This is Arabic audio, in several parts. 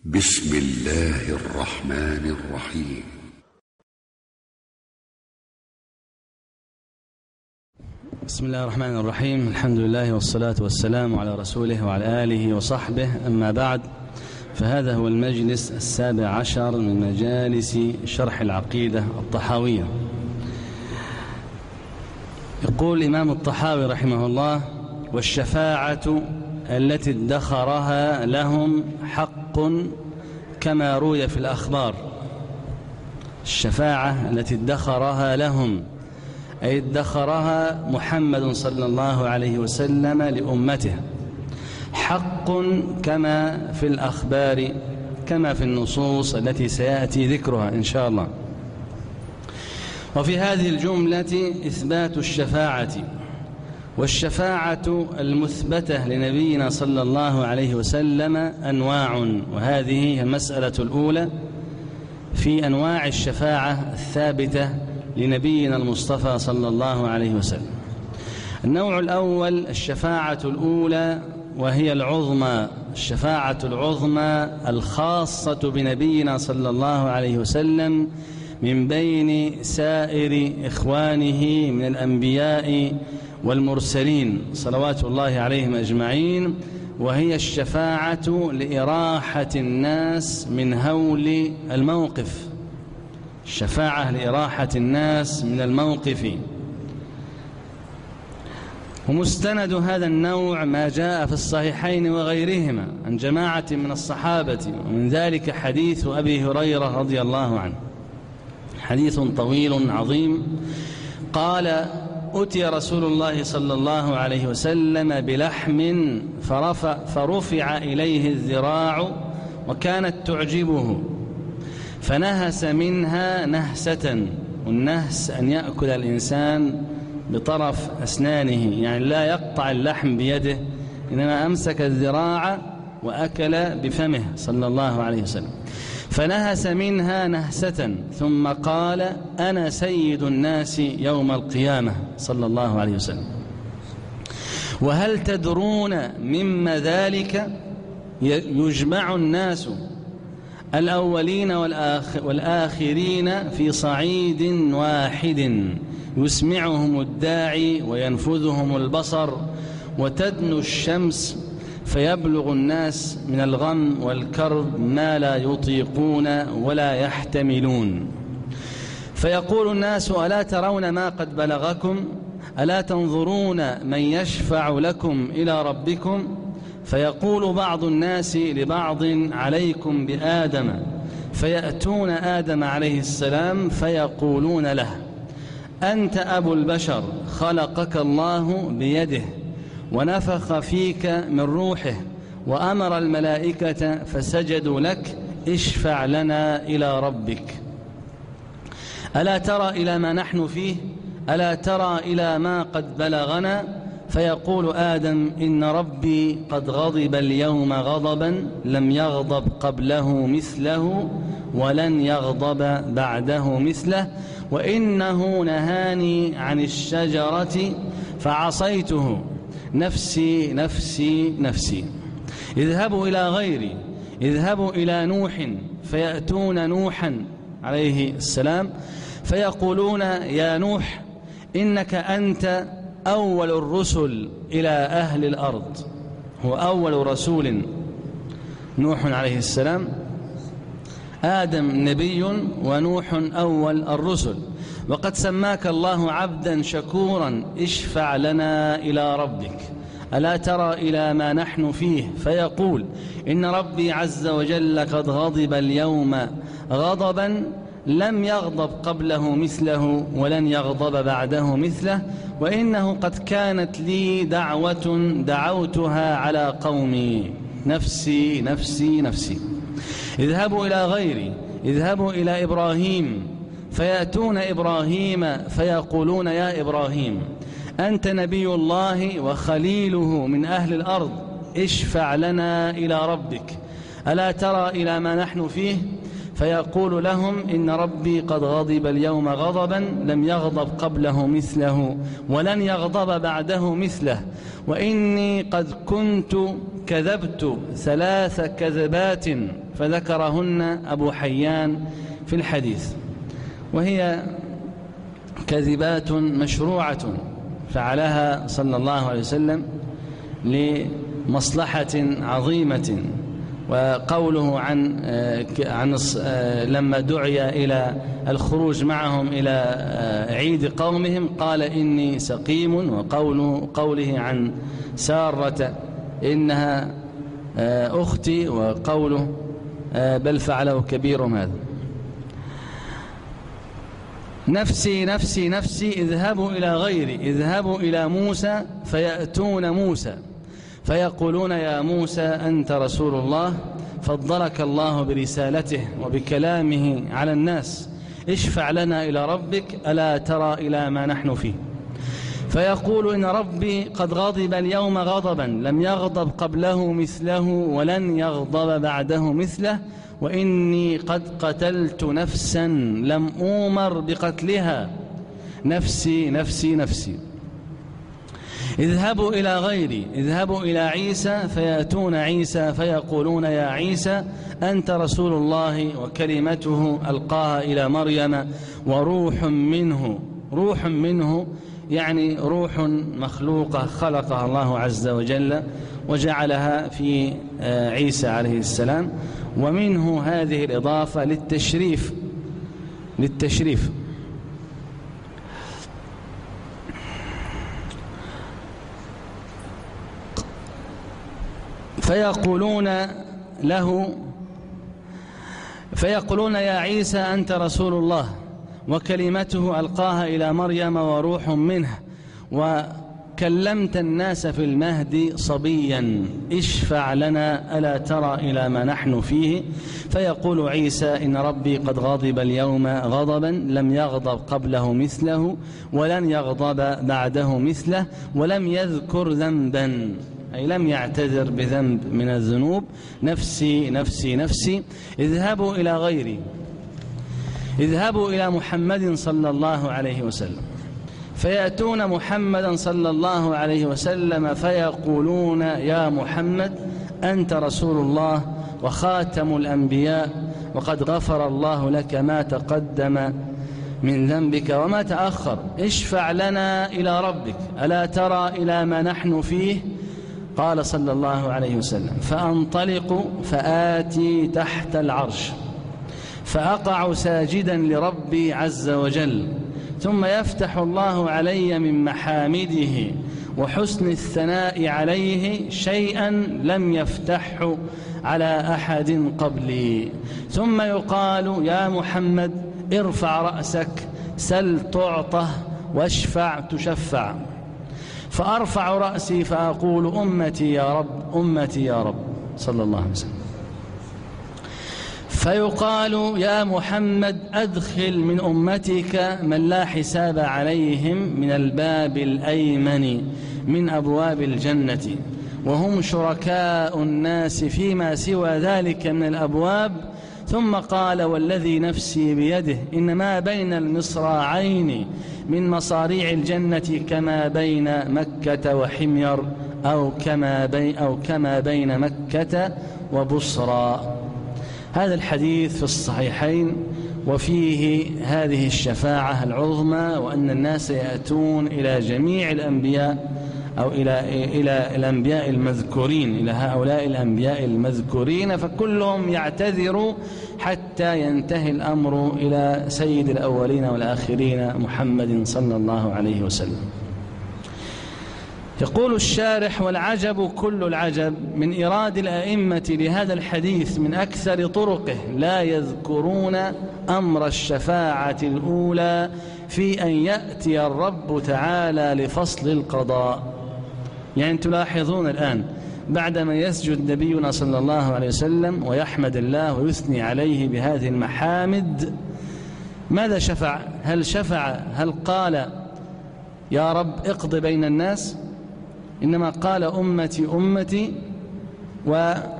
بسم الله الرحمن الرحيم. بسم الله الرحمن الرحيم. الحمد لله والصلاة والسلام على رسوله وعلى آله وصحبه، أما بعد، فهذا هو المجلس 17 من مجالس شرح العقيدة الطحاوية. يقول الإمام الطحاوي رحمه الله: والشفاعة التي ادخرها لهم حق كما روي في الأخبار. الشفاعة التي ادخرها لهم، أي ادخرها محمد صلى الله عليه وسلم لأمته، حق كما في الأخبار، كما في النصوص التي سيأتي ذكرها إن شاء الله. وفي هذه الجملة إثبات الشفاعة، والشفاعة المثبتة لنبينا صلى الله عليه وسلم أنواع، وهذه هي المسألة الأولى في أنواع الشفاعة الثابتة لنبينا المصطفى صلى الله عليه وسلم. النوع الأول الشفاعة الأولى، وهي العظمى، الشفاعة العظمى الخاصة بنبينا صلى الله عليه وسلم من بين سائر إخوانه من الأنبياء والمرسلين صلوات الله عليهم أجمعين، وهي الشفاعة لإراحة الناس من هول الموقف، الشفاعة لإراحة الناس من الموقف. ومستند هذا النوع ما جاء في الصحيحين وغيرهما عن جماعة من الصحابة، ومن ذلك حديث أبي هريرة رضي الله عنه، حديث طويل عظيم. قال: أتي رسول الله صلى الله عليه وسلم بلحم فرفع إليه الذراع وكانت تعجبه، فنهس منها نهسة، والنهس أن يأكل الإنسان بطرف أسنانه، يعني لا يقطع اللحم بيده، إنما أمسك الذراع وأكل بفمه صلى الله عليه وسلم. فنهس منها نهسة ثم قال: أنا سيد الناس يوم القيامة صلى الله عليه وسلم. وهل تدرون مما ذلك؟ يجمع الناس الأولين والآخرين في صعيد واحد، يسمعهم الداعي وينفذهم البصر، وتدنو الشمس فيبلغ الناس من الغم والكرب ما لا يطيقون ولا يحتملون. فيقول الناس: ألا ترون ما قد بلغكم؟ ألا تنظرون من يشفع لكم إلى ربكم؟ فيقول بعض الناس لبعض: عليكم بآدم. فيأتون آدم عليه السلام فيقولون له: أنت أبو البشر، خلقك الله بيده ونفخ فيك من روحه وأمر الملائكة فسجدوا لك، اشفع لنا إلى ربك. ألا ترى إلى ما نحن فيه؟ ألا ترى إلى ما قد بلغنا؟ فيقول آدم: إن ربي قد غضب اليوم غضبا لم يغضب قبله مثله ولن يغضب بعده مثله، وإنه نهاني عن الشجرة فعصيته، نفسي نفسي نفسي. اذهبوا إلى غيري، اذهبوا إلى نوح. فيأتون نوحا عليه السلام فيقولون: يا نوح، إنك أنت أول الرسل إلى أهل الأرض. هو أول رسول نوح عليه السلام، آدم نبي ونوح أول الرسل، وقد سماك الله عبدا شكورا، اشفع لنا إلى ربك. ألا ترى إلى ما نحن فيه؟ فيقول: إن ربي عز وجل قد غضب اليوم غضبا لم يغضب قبله مثله ولن يغضب بعده مثله، وإنه قد كانت لي دعوة دعوتها على قومي، نفسي نفسي نفسي. اذهبوا إلى غيري، اذهبوا إلى إبراهيم. فيأتون إبراهيم فيقولون: يا إبراهيم، أنت نبي الله وخليله من أهل الأرض، اشفع لنا إلى ربك. ألا ترى إلى ما نحن فيه؟ فيقول لهم: إن ربي قد غضب اليوم غضبا لم يغضب قبله مثله ولن يغضب بعده مثله، وإني قد كنت كذبت 3 كذبات فذكرهن أبو حيان في الحديث، وهي كذبات مشروعة فعلها صلى الله عليه وسلم لمصلحة عظيمة. وقوله عن لما دعي إلى الخروج معهم إلى عيد قومهم قال إني سقيم، وقوله عن سارة إنها أختي، وقوله بل فعله كبيرهم هذا. نفسي نفسي نفسي، اذهبوا إلى غيري، اذهبوا إلى موسى فيأتون موسى فيقولون يا موسى أنت رسول الله، فضلك الله برسالته وبكلامه على الناس، اشفع لنا إلى ربك ألا ترى إلى ما نحن فيه. فيقول إن ربي قد غضب اليوم غضبا لم يغضب قبله مثله ولن يغضب بعده مثله، وإني قد قتلت نفسا لم أؤمر بقتلها، نفسي نفسي نفسي. اذهبوا إلى غيري، اذهبوا إلى عيسى فيأتون عيسى فيقولون يا عيسى أنت رسول الله وكلمته ألقاها إلى مريم وروح منه. روح منه يعني روح مخلوقة خلقها الله عز وجل وجعلها في عيسى عليه السلام، ومنه هذه الإضافة للتشريف. فيقولون يا عيسى أنت رسول الله وكلمته ألقاها إلى مريم وروح منه، وكلمت الناس في المهد صبيا، اشفع لنا ألا ترى إلى ما نحن فيه. فيقول عيسى إن ربي قد غضب اليوم غضبا لم يغضب قبله مثله ولن يغضب بعده مثله، ولم يذكر ذنبا أي لم يعتذر بذنب من الذنوب. نفسي نفسي نفسي. اذهبوا إلى غيري، اذهبوا إلى محمد صلى الله عليه وسلم فيأتون محمدا صلى الله عليه وسلم فيقولون يا محمد أنت رسول الله وخاتم الأنبياء، وقد غفر الله لك ما تقدم من ذنبك وما تأخر، اشفع لنا إلى ربك ألا ترى إلى ما نحن فيه. قال صلى الله عليه وسلم فأنطلق فآتي تحت العرش فأقع ساجدا لربي عز وجل، ثم يفتح الله علي من محامده وحسن الثناء عليه شيئا لم يفتحه على أحد قبلي، ثم يقال يا محمد ارفع رأسك سل تعطه واشفع تشفع، فأرفع رأسي فأقول أمتي يا رب أمتي يا رب صلى الله عليه وسلم. فيقال يا محمد أدخل من أمتك من لا حساب عليهم من الباب الأيمن من أبواب الجنة، وهم شركاء الناس فيما سوى ذلك من الأبواب. ثم قال والذي نفسي بيده إن ما بين المصراعين من مصاريع الجنة كما بين مكة وحمير أو كما بين مكة وبصرى. هذا الحديث في الصحيحين وفيه هذه الشفاعة العظمى، وأن الناس يأتون إلى جميع الأنبياء أو إلى الأنبياء المذكورين، إلى هؤلاء الأنبياء المذكورين، فكلهم يعتذر حتى ينتهي الأمر إلى سيد الأولين والآخرين محمد صلى الله عليه وسلم. يقول الشارح والعجب كل العجب من إيراد الأئمة لهذا الحديث من أكثر طرقه لا يذكرون أمر الشفاعة الأولى في أن يأتي الرب تعالى لفصل القضاء. يعني تلاحظون الآن بعدما يسجد نبينا صلى الله عليه وسلم ويحمد الله ويثني عليه بهذه المحامد، ماذا شفع؟ هل قال يا رب اقض بين الناس؟ إنما قال أمتي أمتي، وجاء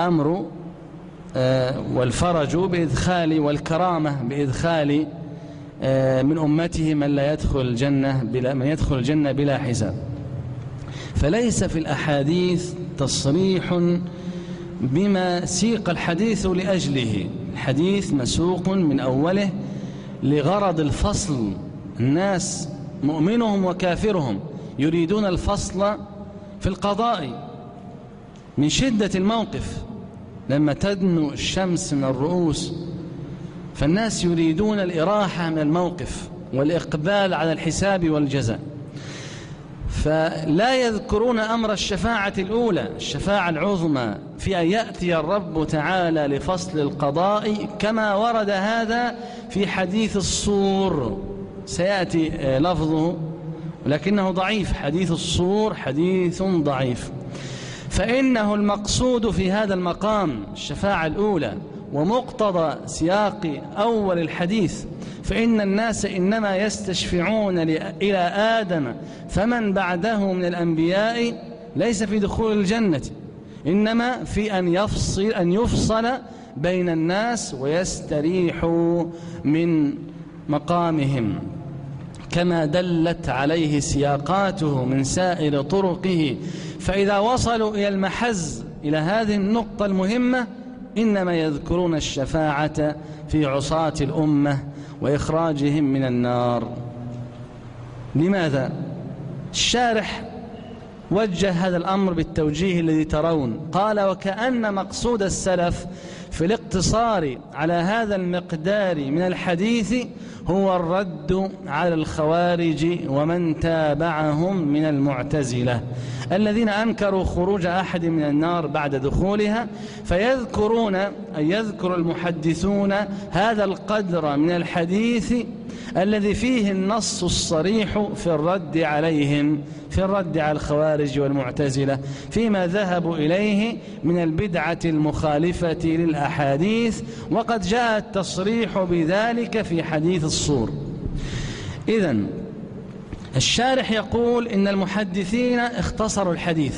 الأمر والفرج بإدخال والكرامة بإدخال من أمته من يدخل الجنة بلا حساب. فليس في الأحاديث تصريح بما سيق الحديث لأجله. الحديث مسوق من أوله لغرض الفصل. الناس مؤمنهم وكافرهم يريدون الفصل في القضاء من شدة الموقف. لما تدنو الشمس من الرؤوس فالناس يريدون الإراحة من الموقف والإقبال على الحساب والجزاء، فلا يذكرون أمر الشفاعة الأولى، الشفاعة العظمى، في أن يأتي الرب تعالى لفصل القضاء، كما ورد هذا في حديث الصور. سيأتي لفظه ولكنه ضعيف. حديث الصور حديث ضعيف، فإنه المقصود في هذا المقام الشفاعة الأولى، ومقتضى سياق أول الحديث فإن الناس إنما يستشفعون إلى آدم فمن بعده من الأنبياء ليس في دخول الجنة، إنما في أن يفصل بين الناس ويستريحوا من مقامهم، كما دلت عليه سياقاته من سائر طرقه. فإذا وصلوا إلى المحز، إلى هذه النقطة المهمة، إنما يذكرون الشفاعة في عصاة الأمة وإخراجهم من النار. لماذا؟ الشارح وجه هذا الأمر بالتوجيه الذي ترون. قال: وكأن مقصود السلف في الاقتصار على هذا المقدار من الحديث هو الرد على الخوارج ومن تابعهم من المعتزلة الذين أنكروا خروج أحد من النار بعد دخولها، فيذكرون أن يذكر المحدثون هذا القدر من الحديث الذي فيه النص الصريح في الرد عليهم، في الرد على الخوارج والمعتزلة فيما ذهبوا إليه من البدعة المخالفة للأحاديث، وقد جاء التصريح بذلك في حديث الصور. إذن الشارح يقول إن المحدثين اختصروا الحديث،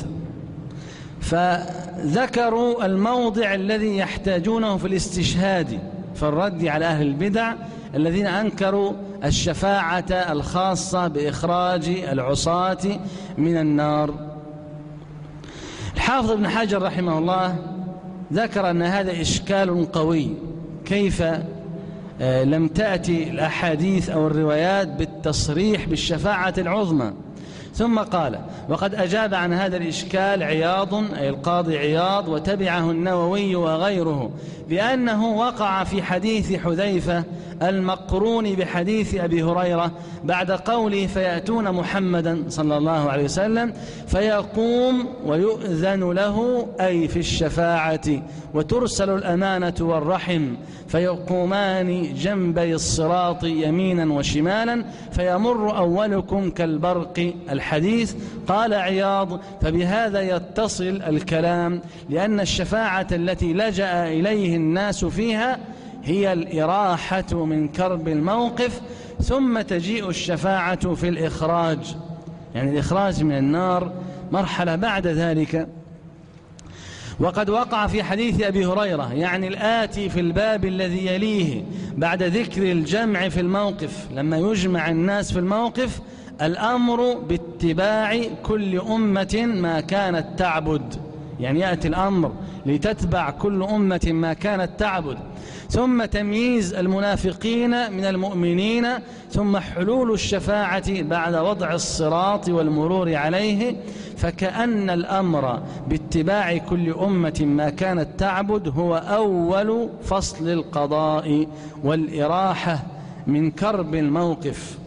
فذكروا الموضع الذي يحتاجونه في الاستشهاد في الرد على أهل البدع الذين أنكروا الشفاعة الخاصة بإخراج العصاة من النار. الحافظ ابن حجر رحمه الله ذكر أن هذا إشكال قوي، كيف لم تأتي الأحاديث أو الروايات بالتصريح بالشفاعة العظمى. ثم قال: وقد أجاب عن هذا الإشكال عياض، أي القاضي عياض، وتبعه النووي وغيره، بأنه وقع في حديث حذيفة المقرون بحديث أبي هريرة بعد قوله: فيأتون محمدا صلى الله عليه وسلم فيقوم ويؤذن له، أي في الشفاعة، وترسل الأمانة والرحم فيقومان جنبي الصراط يمينا وشمالا فيمر أولكم كالبرق. الحديث. قال عياض: فبهذا يتصل الكلام، لأن الشفاعة التي لجأ إليه الناس فيها هي الإراحة من كرب الموقف، ثم تجيء الشفاعة في الإخراج، يعني الإخراج من النار مرحلة بعد ذلك. وقد وقع في حديث أبي هريرة، يعني الآتي في الباب الذي يليه بعد ذكر الجمع في الموقف، لما يجمع الناس في الموقف، الأمر باتباع كل أمة ما كانت تعبد، يعني يأتي الأمر لتتبع كل أمة ما كانت تعبد، ثم تمييز المنافقين من المؤمنين، ثم حلول الشفاعة بعد وضع الصراط والمرور عليه. فكأن الأمر باتباع كل أمة ما كانت تعبد هو أول فصل القضاء والإراحة من كرب الموقف.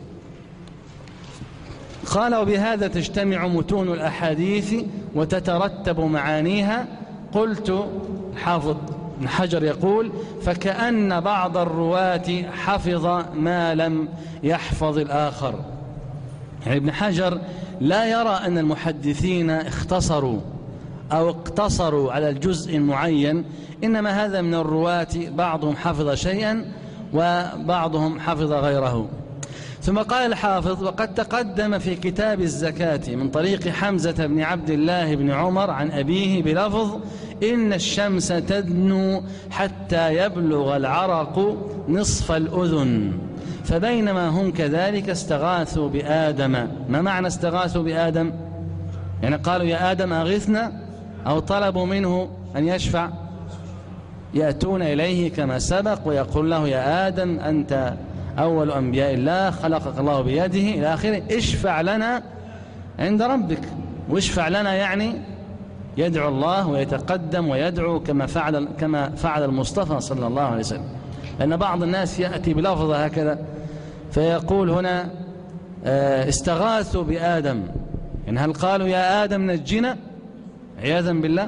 قال: وبهذا تجتمع متون الأحاديث وتترتب معانيها. قلت: حافظ ابن حجر يقول: فكأن بعض الرواة حفظ ما لم يحفظ الآخر. يعني ابن حجر لا يرى أن المحدثين اختصروا أو اقتصروا على الجزء معين، إنما هذا من الرواة بعضهم حفظ شيئا وبعضهم حفظ غيره. ثم قال الحافظ: وقد تقدم في كتاب الزكاة من طريق حمزة بن عبد الله بن عمر عن أبيه بلفظ: إن الشمس تدنو حتى يبلغ العرق نصف الأذن، فبينما هم كذلك استغاثوا بآدم. ما معنى استغاثوا بآدم؟ يعني قالوا يا آدم أغثنا، أو طلبوا منه أن يشفع؟ يأتون إليه كما سبق ويقول له يا آدم أنت أول أنبياء الله، خلقك الله بيده إلى آخره، اشفع لنا عند ربك. واشفع لنا يعني يدعو الله ويتقدم ويدعو كما فعل المصطفى صلى الله عليه وسلم. لأن بعض الناس يأتي بلفظة هكذا فيقول هنا استغاثوا بآدم، يعني هل قالوا يا آدم نجنا عياذا بالله؟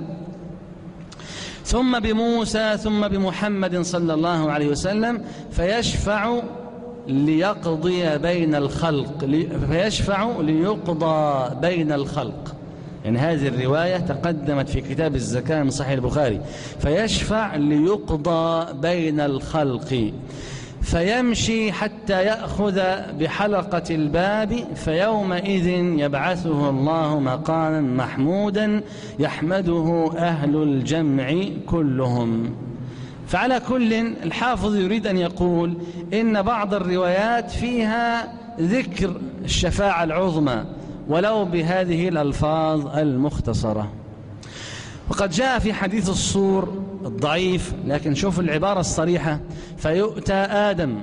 ثم بموسى ثم بمحمد صلى الله عليه وسلم فيشفع ليقضي بين الخلق، فيشفع ليقضى بين الخلق. يعني هذه الرواية تقدمت في كتاب الزكاة من صحيح البخاري. فيشفع ليقضى بين الخلق، فيمشي حتى يأخذ بحلقة الباب، فيومئذ يبعثه الله مقاما محمودا يحمده أهل الجمع كلهم. فعلى كل الحافظ يريد أن يقول إن بعض الروايات فيها ذكر الشفاعة العظمى ولو بهذه الألفاظ المختصرة. وقد جاء في حديث الصور الضعيف، لكن شوف العبارة الصريحة: فيؤتى آدم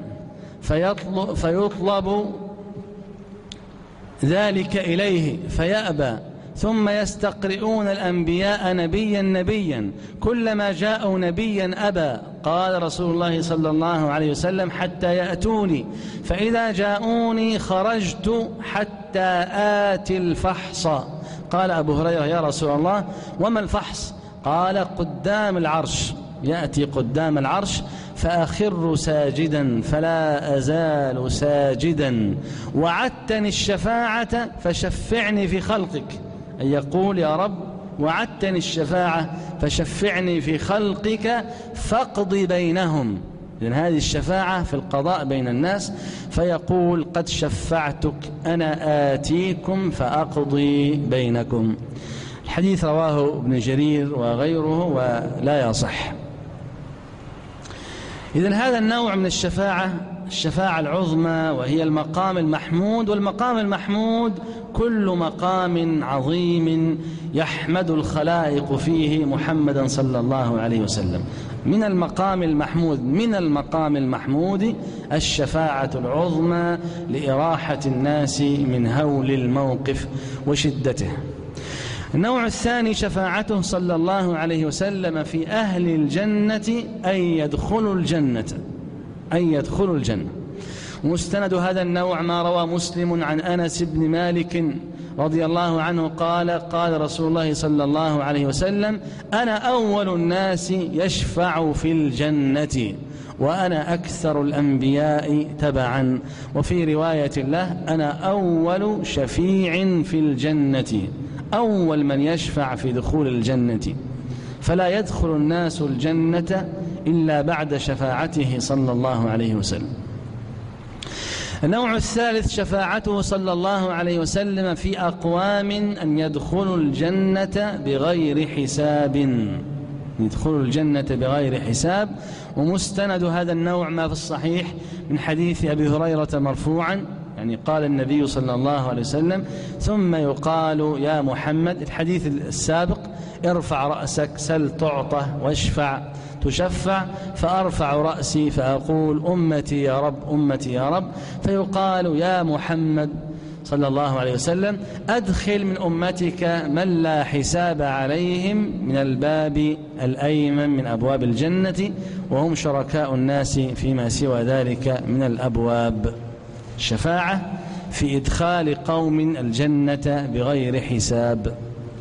فيطلب ذلك إليه فيأبى، ثم يستقرئون الأنبياء نبيا كلما جاءوا نبيا أبى. قال رسول الله صلى الله عليه وسلم: حتى يأتوني، فإذا جاءوني خرجت حتى آتي الفحص. قال أبو هريرة: يا رسول الله وما الفحص؟ قال: قدام العرش، يأتي قدام العرش فأخر ساجدا فلا أزال ساجدا، وعدتني الشفاعة فشفعني في خلقك، أن يقول يا رب وعدتني الشفاعة فشفعني في خلقك فاقض بينهم. لأن هذه الشفاعة في القضاء بين الناس، فيقول قد شفعتك أنا آتيكم فأقضي بينكم. الحديث رواه ابن جرير وغيره ولا يصح. إذن هذا النوع من الشفاعة العظمى، وهي المقام المحمود. والمقام المحمود كل مقام عظيم يحمد الخلائق فيه محمدا صلى الله عليه وسلم. من المقام المحمود الشفاعة العظمى لإراحة الناس من هول الموقف وشدته. النوع الثاني شفاعته صلى الله عليه وسلم في أهل الجنة أن يدخلوا الجنة. مستند هذا النوع ما روى مسلم عن أنس بن مالك رضي الله عنه قال: قال رسول الله صلى الله عليه وسلم: أنا أول الناس يشفع في الجنة، وأنا أكثر الأنبياء تبعا. وفي رواية له: أنا أول شفيع في الجنة، أول من يشفع في دخول الجنة، فلا يدخل الناس الجنة إلا بعد شفاعته صلى الله عليه وسلم. النوع الثالث شفاعته صلى الله عليه وسلم في أقوام أن يدخلوا الجنة بغير حساب، ومستند هذا النوع ما في الصحيح من حديث أبي هريرة مرفوعا، يعني قال النبي صلى الله عليه وسلم: ثم يقال يا محمد، الحديث السابق: ارفع رأسك سل تعطى واشفع تشفع، فأرفع رأسي فأقول أمتي يا رب أمتي يا رب، فيقال يا محمد صلى الله عليه وسلم: أدخل من أمتك من لا حساب عليهم من الباب الأيمن من أبواب الجنة، وهم شركاء الناس فيما سوى ذلك من الأبواب. الشفاعة في إدخال قوم الجنة بغير حساب.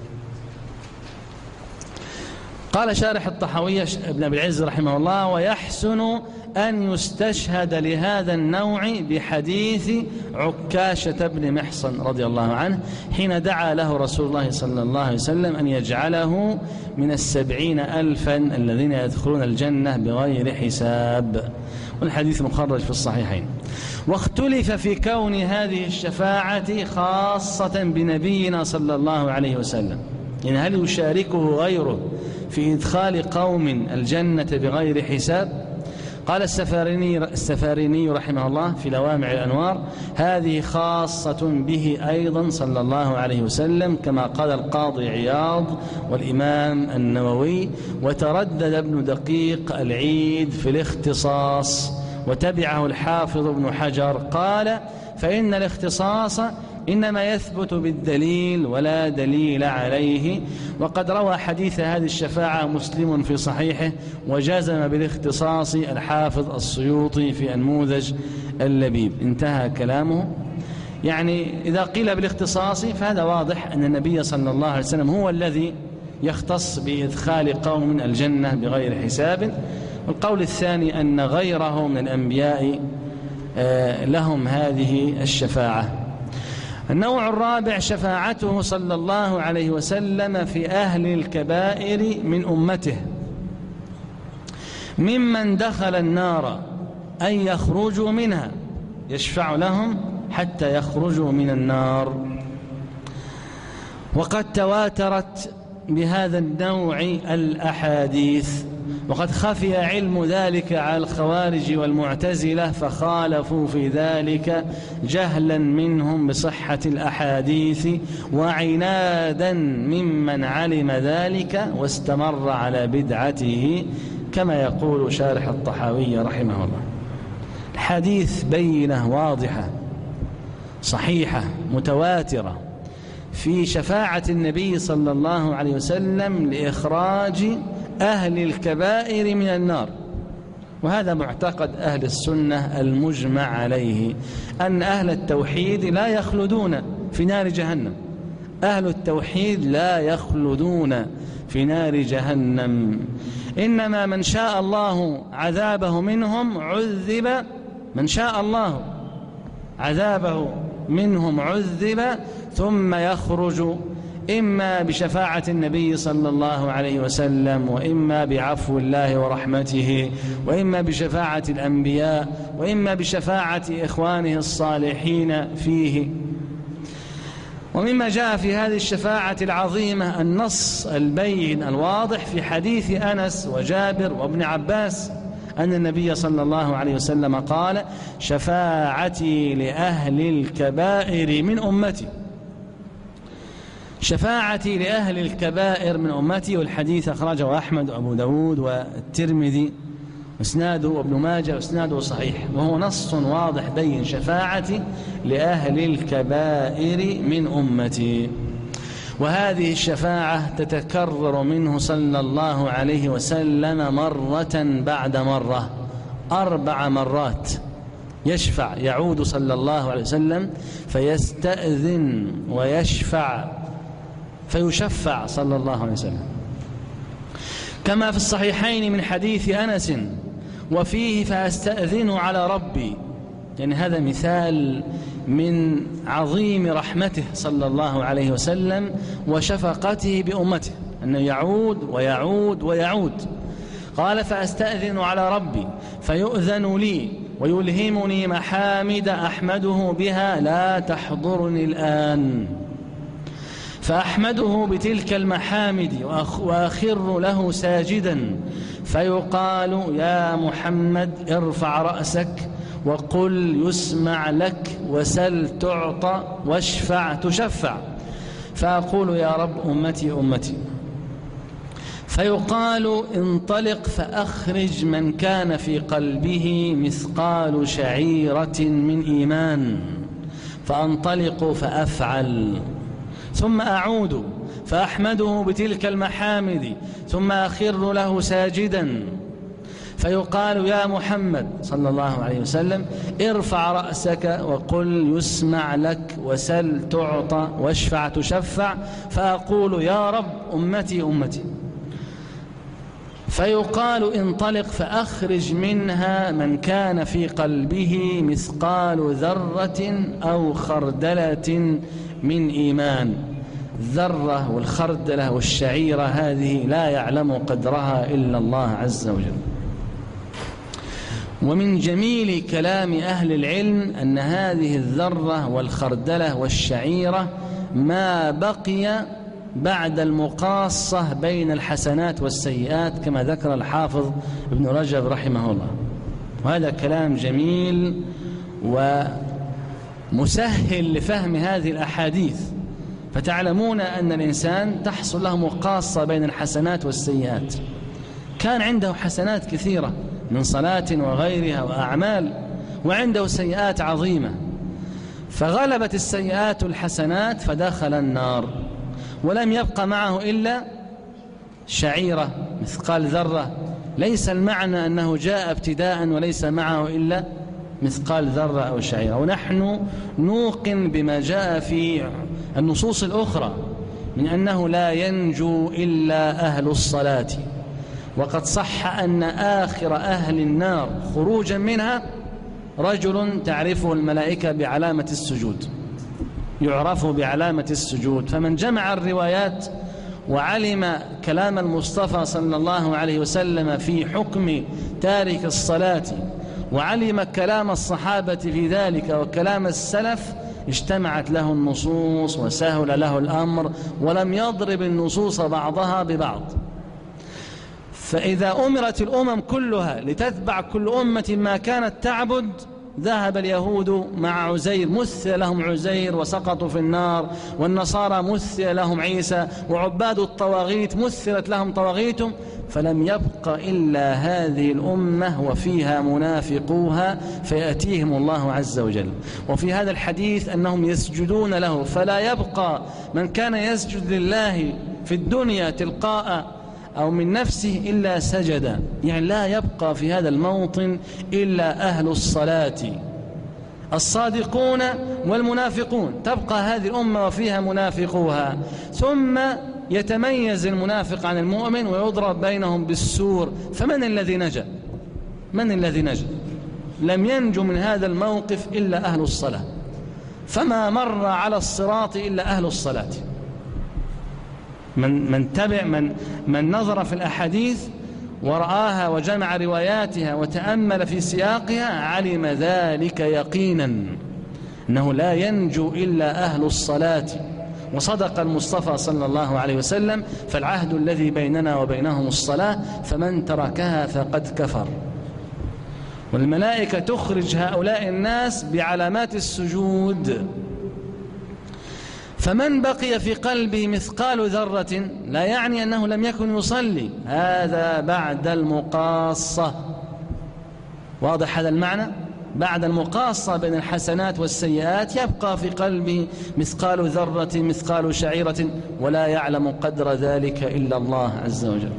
قال شارح الطحاوية ابن أبي العز رحمه الله: ويحسن أن يستشهد لهذا النوع بحديث عكاشة بن محصن رضي الله عنه حين دعا له رسول الله صلى الله عليه وسلم أن يجعله من 70,000 الذين يدخلون الجنة بغير حساب، والحديث مخرج في الصحيحين. واختلف في كون هذه الشفاعة خاصة بنبينا صلى الله عليه وسلم، يعني هل يشاركه غيره في إدخال قوم الجنة بغير حساب؟ قال السفاريني رحمه الله في لوامع الأنوار: هذه خاصة به أيضا صلى الله عليه وسلم، كما قال القاضي عياض والإمام النووي. وتردد ابن دقيق العيد في الاختصاص، وتبعه الحافظ ابن حجر قال: فإن الاختصاص إنما يثبت بالدليل ولا دليل عليه. وقد روى حديث هذه الشفاعة مسلم في صحيحه، وجزم بالاختصاص الحافظ السيوطي في النموذج اللبيب. انتهى كلامه. يعني إذا قيل بالاختصاص فهذا واضح أن النبي صلى الله عليه وسلم هو الذي يختص بإدخال قوم الجنة بغير حساب. والقول الثاني أن غيره من الأنبياء لهم هذه الشفاعة. النوع الرابع: شفاعته صلى الله عليه وسلم في أهل الكبائر من أمته ممن دخل النار أن يخرجوا منها، يشفع لهم حتى يخرجوا من النار. وقد تواترت بهذا النوع الأحاديث، وقد خفي علم ذلك على الخوارج والمعتزلة فخالفوا في ذلك جهلا منهم بصحة الأحاديث وعنادا ممن علم ذلك واستمر على بدعته، كما يقول شارح الطحاوي رحمه الله. الحديث بينة واضحة صحيحة متواترة في شفاعة النبي صلى الله عليه وسلم لإخراج أهل الكبائر من النار. وهذا معتقد أهل السنة المجمع عليه، أن أهل التوحيد لا يخلدون في نار جهنم. أهل التوحيد لا يخلدون في نار جهنم، إنما من شاء الله عذابه منهم عذب، من شاء الله عذابه منهم عذب ثم يخرج إما بشفاعة النبي صلى الله عليه وسلم، وإما بعفو الله ورحمته، وإما بشفاعة الأنبياء، وإما بشفاعة إخوانه الصالحين فيه. ومما جاء في هذه الشفاعة العظيمة النص البين الواضح في حديث أنس وجابر وابن عباس أن النبي صلى الله عليه وسلم قال: شفاعتي لأهل الكبائر من أمتي، شفاعتي لأهل الكبائر من أمتي. والحديث أخرجه أحمد وأبو داود والترمذي واسناده، وابن ماجه واسناده صحيح، وهو نص واضح بين: شفاعتي لأهل الكبائر من أمتي. وهذه الشفاعة تتكرر منه صلى الله عليه وسلم مرة بعد مرة، 4 مرات يشفع، يعود صلى الله عليه وسلم فيستأذن ويشفع فيشفع صلى الله عليه وسلم، كما في الصحيحين من حديث أنس وفيه: فأستأذن على ربي. يعني هذا مثال من عظيم رحمته صلى الله عليه وسلم وشفقته بأمته، أنه يعود ويعود ويعود. قال: فأستأذن على ربي فيؤذن لي ويلهمني محامد أحمده بها لا تحضرني الآن، فأحمده بتلك المحامد وأخر له ساجدا، فيقال: يا محمد ارفع رأسك وقل يسمع لك وسل تعطى واشفع تشفع، فأقول: يا رب أمتي أمتي. فيقال: انطلق فأخرج من كان في قلبه مثقال شعيرة من إيمان، فأنطلق فأفعل، ثم أعود فأحمده بتلك المحامد، ثم أخر له ساجدا، فيقال: يا محمد صلى الله عليه وسلم ارفع رأسك وقل يسمع لك وسل تعطى واشفع تشفع، فأقول: يا رب أمتي أمتي. فيقال: انطلق فأخرج منها من كان في قلبه مثقال ذرة أو خردلة من إيمان. الذرة والخردلة والشعيرة هذه لا يعلم قدرها إلا الله عز وجل. ومن جميل كلام أهل العلم أن هذه الذرة والخردلة والشعيرة ما بقي بعد المقاصة بين الحسنات والسيئات، كما ذكر الحافظ ابن رجب رحمه الله. وهذا كلام جميل ومسهل لفهم هذه الأحاديث. فتعلمون أن الإنسان تحصل له مقاصة بين الحسنات والسيئات. كان عنده حسنات كثيرة من صلاة وغيرها وأعمال، وعنده سيئات عظيمة، فغلبت السيئات الحسنات فدخل النار، ولم يبقى معه إلا شعيرة مثقال ذرة. ليس المعنى أنه جاء ابتداء وليس معه إلا مثقال ذرة أو شعيرة. ونحن نوقن بما جاء في النصوص الأخرى من أنه لا ينجو إلا أهل الصلاة. وقد صح أن آخر أهل النار خروجا منها رجل تعرفه الملائكة بعلامة السجود، يعرف بعلامة السجود. فمن جمع الروايات وعلم كلام المصطفى صلى الله عليه وسلم في حكم تارك الصلاة، وعلم كلام الصحابة في ذلك وكلام السلف، اجتمعت له النصوص وسهل له الأمر، ولم يضرب النصوص بعضها ببعض. فإذا أمرت الأمم كلها لتتبع كل أمة ما كانت تعبد، ذهب اليهود مع عزير، مثل لهم عزير وسقطوا في النار، والنصارى مثل لهم عيسى، وعباد الطواغيت مثلت لهم طواغيتهم، فلم يبق إلا هذه الأمة وفيها منافقوها فيأتيهم الله عز وجل. وفي هذا الحديث أنهم يسجدون له، فلا يبقى من كان يسجد لله في الدنيا تلقاء أو من نفسه إلا سجد، يعني لا يبقى في هذا الموطن إلا أهل الصلاة الصادقون والمنافقون. تبقى هذه الأمة وفيها منافقوها، ثم يتميز المنافق عن المؤمن ويضرب بينهم بالسور. فمن الذي نجا؟ من الذي نجا؟ لم ينجو من هذا الموقف إلا أهل الصلاة. فما مر على الصراط إلا أهل الصلاة. من نظر في الأحاديث ورآها وجمع رواياتها وتأمل في سياقها علم ذلك يقينا، أنه لا ينجو إلا أهل الصلاة. وصدق المصطفى صلى الله عليه وسلم: فالعهد الذي بيننا وبينهم الصلاة، فمن تركها فقد كفر. والملائكة تخرج هؤلاء الناس بعلامات السجود. فمن بقي في قلبه مثقال ذرة لا يعني أنه لم يكن يصلي، هذا بعد المقاصة. واضح هذا المعنى؟ بعد المقاصة بين الحسنات والسيئات يبقى في قلبه مثقال ذرة، مثقال شعيرة، ولا يعلم قدر ذلك إلا الله عز وجل.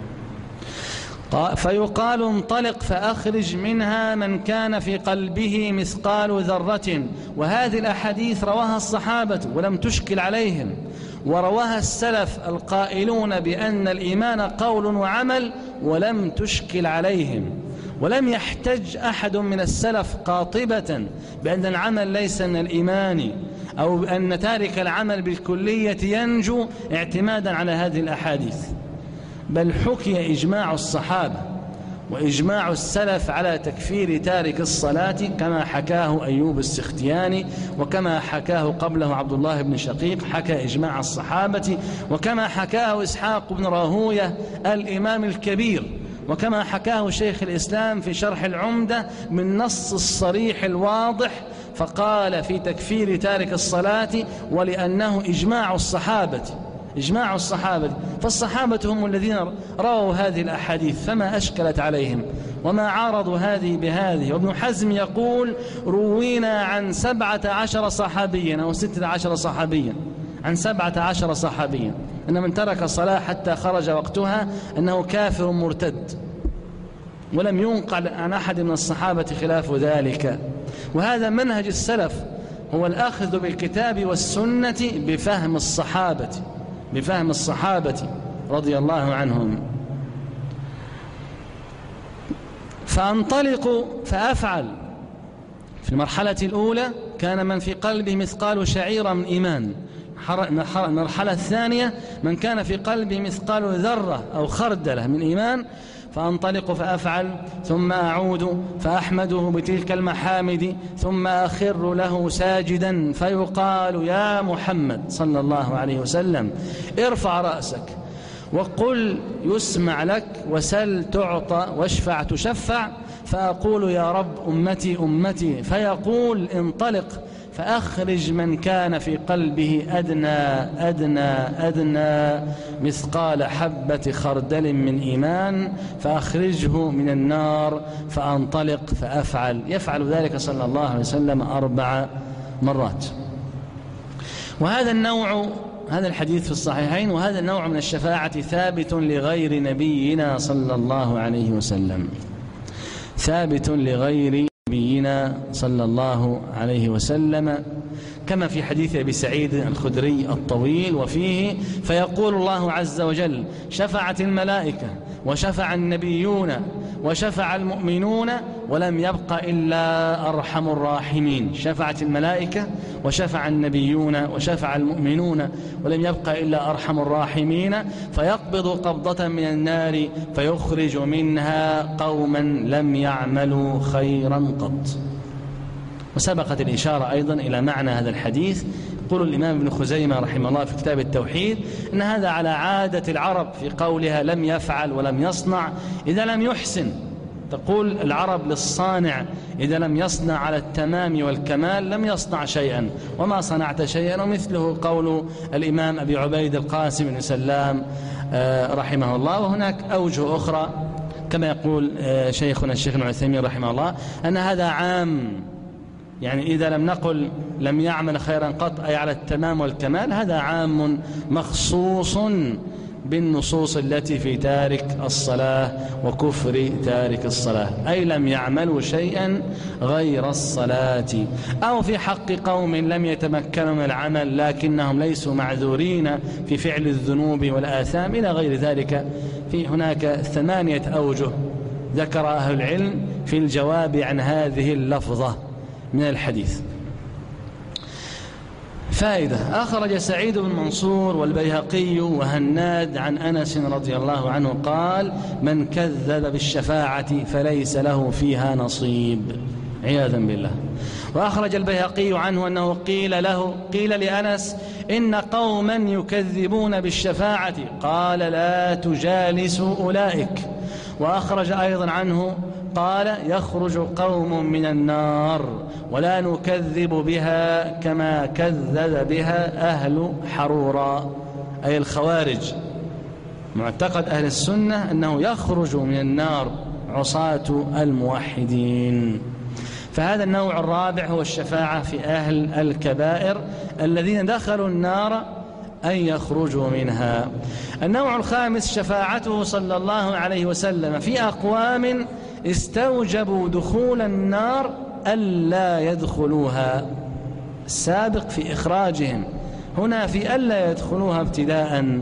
فيقال: انطلق فأخرج منها من كان في قلبه مثقال ذرة. وهذه الأحاديث رواها الصحابة ولم تشكل عليهم، ورواها السلف القائلون بأن الإيمان قول وعمل ولم تشكل عليهم. ولم يحتج أحد من السلف قاطبة بأن العمل ليس من الإيمان، أو أن تارك العمل بالكلية ينجو اعتمادا على هذه الأحاديث، بل حكي إجماع الصحابة وإجماع السلف على تكفير تارك الصلاة، كما حكاه أيوب السختياني، وكما حكاه قبله عبد الله بن شقيق، حكى إجماع الصحابة، وكما حكاه إسحاق بن راهوية الإمام الكبير، وكما حكاه شيخ الإسلام في شرح العمدة من نص الصريح الواضح، فقال في تكفير تارك الصلاة: ولأنه إجماع الصحابة. إجماع الصحابة، فالصحابة هم الذين رووا هذه الأحاديث، فما أشكلت عليهم وما عارضوا هذه بهذه. وابن حزم يقول: روينا عن 17 صحابيا أو 16 صحابيا، عن 17 صحابيا، أن من ترك الصلاة حتى خرج وقتها أنه كافر مرتد، ولم ينقل عن أحد من الصحابة خلاف ذلك. وهذا منهج السلف، هو الأخذ بالكتاب والسنة بفهم الصحابة، بفهم الصحابة رضي الله عنهم. فأنطلق فأفعل. في المرحلة الأولى كان من في قلبه مثقال شعيرة من إيمان. المرحلة الثانية من كان في قلبه مثقال ذرة أو خردلة من إيمان. فأنطلق فأفعل، ثم أعود فأحمده بتلك المحامد، ثم أخر له ساجدا، فيقال: يا محمد صلى الله عليه وسلم ارفع رأسك وقل يسمع لك، وسل تعطى، واشفع تشفع. فأقول يا رب أمتي أمتي، فيقول انطلق فأخرج من كان في قلبه أدنى أدنى أدنى مثقال حبة خردل من إيمان فأخرجه من النار، فأنطلق فأفعل. يفعل ذلك صلى الله عليه وسلم 4 مرات. وهذا النوع، هذا الحديث في الصحيحين، وهذا النوع من الشفاعة ثابت لغير نبينا صلى الله عليه وسلم، ثابت لغير نبينا صلى الله عليه وسلم، كما في حديث أبي سعيد الخدري الطويل، وفيه فيقول الله عز وجل: شفعت الملائكة وشفع النبيون وشفع المؤمنون ولم يبق إلا أرحم الراحمين. شفعت الملائكة وشفع النبيون وشفع المؤمنون ولم يبق إلا أرحم الراحمين، فيقبض قبضة من النار فيخرج منها قوما لم يعملوا خيرا قط. وسبقت الإشارة أيضا إلى معنى هذا الحديث. يقول الإمام ابن خزيمة رحمه الله في كتاب التوحيد إن هذا على عادة العرب في قولها لم يفعل ولم يصنع إذا لم يحسن. تقول العرب للصانع إذا لم يصنع على التمام والكمال لم يصنع شيئا، وما صنعت شيئا. ومثله قول الإمام أبي عبيد القاسم بن سلام رحمه الله. وهناك أوجه أخرى كما يقول شيخنا الشيخ ابن عثيمين رحمه الله أن هذا عام، يعني إذا لم نقل لم يعمل خيرا قط أي على التمام والكمال، هذا عام مخصوص بالنصوص التي في تارك الصلاة وكفر تارك الصلاة، أي لم يعملوا شيئا غير الصلاة. أو في حق قوم لم يتمكنوا من العمل لكنهم ليسوا معذورين في فعل الذنوب والآثام إلى غير ذلك. في هناك 8 أوجه ذكر أهل العلم في الجواب عن هذه اللفظة من الحديث. فائدة: أخرج سعيد بن منصور والبيهقي وهناد عن أنس رضي الله عنه قال: من كذب بالشفاعة فليس له فيها نصيب، عياذا بالله. وأخرج البيهقي عنه أنه قيل لأنس: إن قوما يكذبون بالشفاعة، قال: لا تجالسوا أولئك. وأخرج أيضا عنه قال: يخرج قوم من النار ولا نكذب بها كما كذب بها أهل حرورا، أي الخوارج. معتقد أهل السنة أنه يخرج من النار عصاة الموحدين. فهذا النوع الرابع هو الشفاعة في أهل الكبائر الذين دخلوا النار أن يخرجوا منها. النوع الخامس شفاعته صلى الله عليه وسلم في أقوام استوجبوا دخول النار ألا يدخلوها، السابق في إخراجهم، هنا في ألا يدخلوها ابتداء.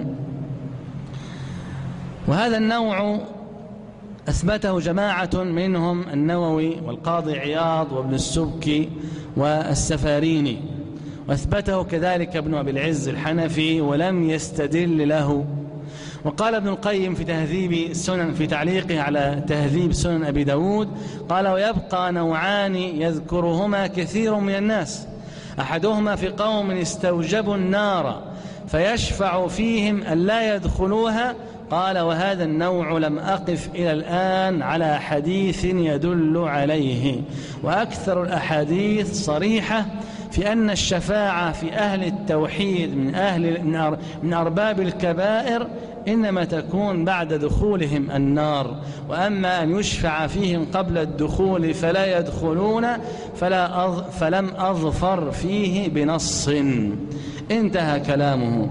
وهذا النوع أثبته جماعة منهم النووي والقاضي عياض وابن السبكي والسفاريني، وأثبته كذلك ابن أبي العز الحنفي ولم يستدل له. وقال ابن القيم في تهذيب السنن في تعليقه على تهذيب سنن أبي داود قال: ويبقى نوعان يذكرهما كثير من الناس، أحدهما في قوم استوجبوا النار فيشفع فيهم أن لا يدخلوها. قال: وهذا النوع لم أقف إلى الآن على حديث يدل عليه، وأكثر الأحاديث صريحة في أن الشفاعة في أهل التوحيد من أرباب الكبائر إنما تكون بعد دخولهم النار، وأما أن يشفع فيهم قبل الدخول فلا يدخلون فلم أظفر فيه بنص. انتهى كلامه.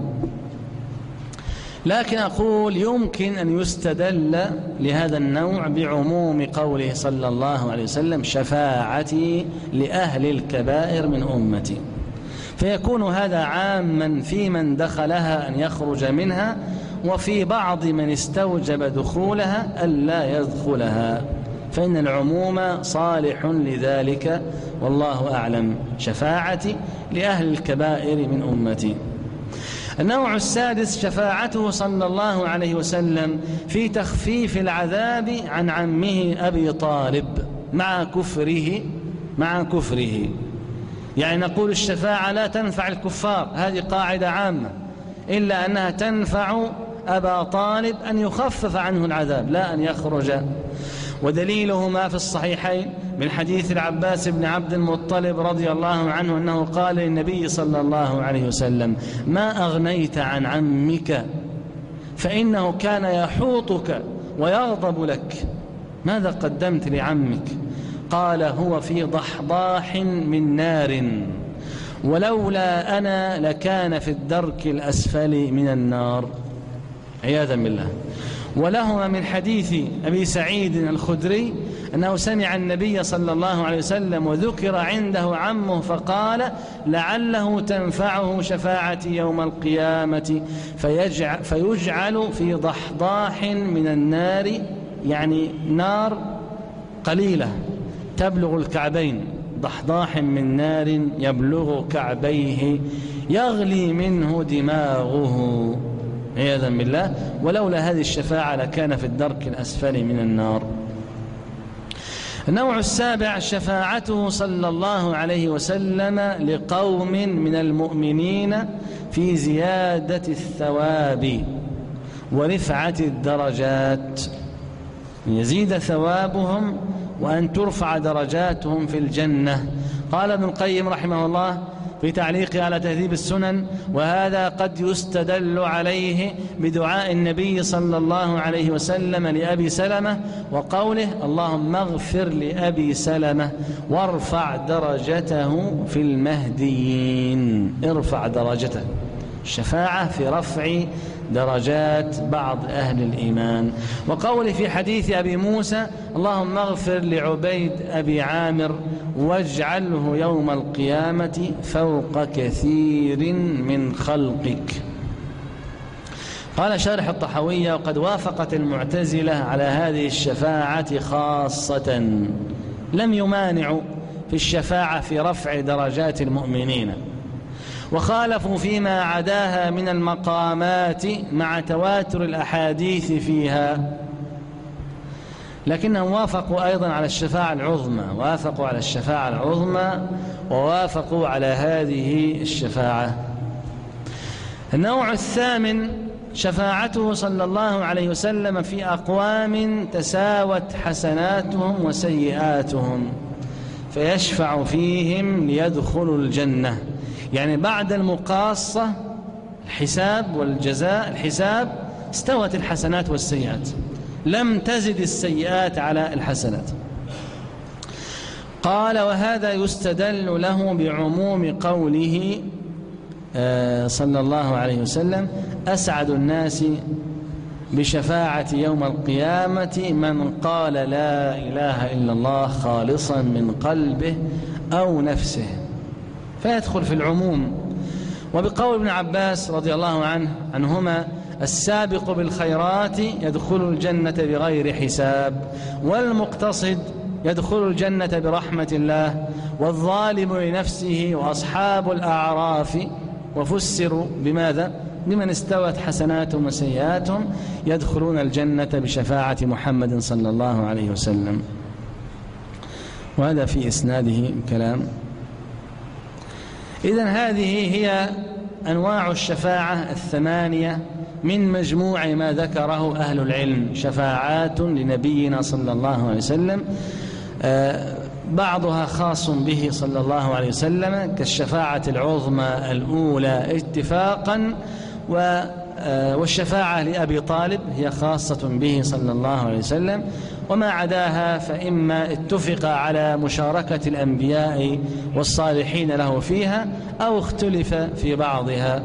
لكن أقول يمكن أن يستدل لهذا النوع بعموم قوله صلى الله عليه وسلم: شفاعتي لأهل الكبائر من أمتي، فيكون هذا عاما في من دخلها أن يخرج منها، وفي بعض من استوجب دخولها ألا يدخلها، فإن العموم صالح لذلك والله أعلم. شفاعتي لأهل الكبائر من أمتي. النوع السادس شفاعته صلى الله عليه وسلم في تخفيف العذاب عن عمه أبي طالب مع كفره. يعني نقول الشفاعة لا تنفع الكفار، هذه قاعدة عامة، إلا أنها تنفع أبا طالب أن يخفف عنه العذاب لا أن يخرج. ودليله ما في الصحيحين من حديث العباس بن عبد المطلب رضي الله عنه أنه قال للنبي صلى الله عليه وسلم: ما أغنيت عن عمك فإنه كان يحوطك ويغضب لك، ماذا قدمت لعمك؟ قال: هو في ضحضاح من نار، ولولا أنا لكان في الدرك الأسفل من النار، عياذا بالله. ولهما من حديث أبي سعيد الخدري أنه سمع النبي صلى الله عليه وسلم وذكر عنده عمه فقال: لعله تنفعه شفاعتي يوم القيامة فيجعل في ضحضاح من النار، يعني نار قليلة تبلغ الكعبين، ضحضاح من نار يبلغ كعبيه يغلي منه دماغه، عياذا بالله. ولولا هذه الشفاعة لكان في الدرك الأسفل من النار. النوع السابع شفاعته صلى الله عليه وسلم لقوم من المؤمنين في زيادة الثواب ورفعة الدرجات، يزيد ثوابهم وأن ترفع درجاتهم في الجنة. قال ابن القيم رحمه الله في تعليقه على تهذيب السنن: وهذا قد يستدل عليه بدعاء النبي صلى الله عليه وسلم لأبي سلمة وقوله: اللهم اغفر لأبي سلمة وارفع درجته في المهديين. ارفع درجته، الشفاعة في رفع درجات بعض أهل الإيمان. وقوله في حديث أبي موسى: اللهم اغفر لعبيد أبي عامر واجعله يوم القيامة فوق كثير من خلقك. قال شارح الطحاوية: وقد وافقت المعتزلة على هذه الشفاعة خاصة، لم يمانعوا في الشفاعة في رفع درجات المؤمنين، وخالفوا فيما عداها من المقامات مع تواتر الأحاديث فيها، لكنهم وافقوا أيضا على الشفاعة العظمى، وافقوا على الشفاعة العظمى ووافقوا على هذه الشفاعة. النوع الثامن شفاعته صلى الله عليه وسلم في أقوام تساوت حسناتهم وسيئاتهم فيشفع فيهم ليدخلوا الجنة، يعني بعد المقاصة الحساب والجزاء، الحساب استوت الحسنات والسيئات، لم تزد السيئات على الحسنات. قال: وهذا يستدل له بعموم قوله صلى الله عليه وسلم: أسعد الناس بشفاعة يوم القيامة من قال لا إله إلا الله خالصا من قلبه أو نفسه، فيدخل في العموم. وبقول ابن عباس رضي الله عنهما: السابق بالخيرات يدخل الجنة بغير حساب، والمقتصد يدخل الجنة برحمة الله، والظالم لنفسه وأصحاب الأعراف، وفسروا بماذا؟ بمن استوت حسناتهم وسيئاتهم يدخلون الجنة بشفاعة محمد صلى الله عليه وسلم. وهذا في إسناده كلام. إذن هذه هي أنواع الشفاعة الثمانية من مجموع ما ذكره أهل العلم، شفاعات لنبينا صلى الله عليه وسلم، بعضها خاص به صلى الله عليه وسلم كالشفاعة العظمى الأولى اتفاقا، والشفاعة لأبي طالب هي خاصة به صلى الله عليه وسلم، وما عداها فإما اتفق على مشاركة الأنبياء والصالحين له فيها أو اختلف في بعضها.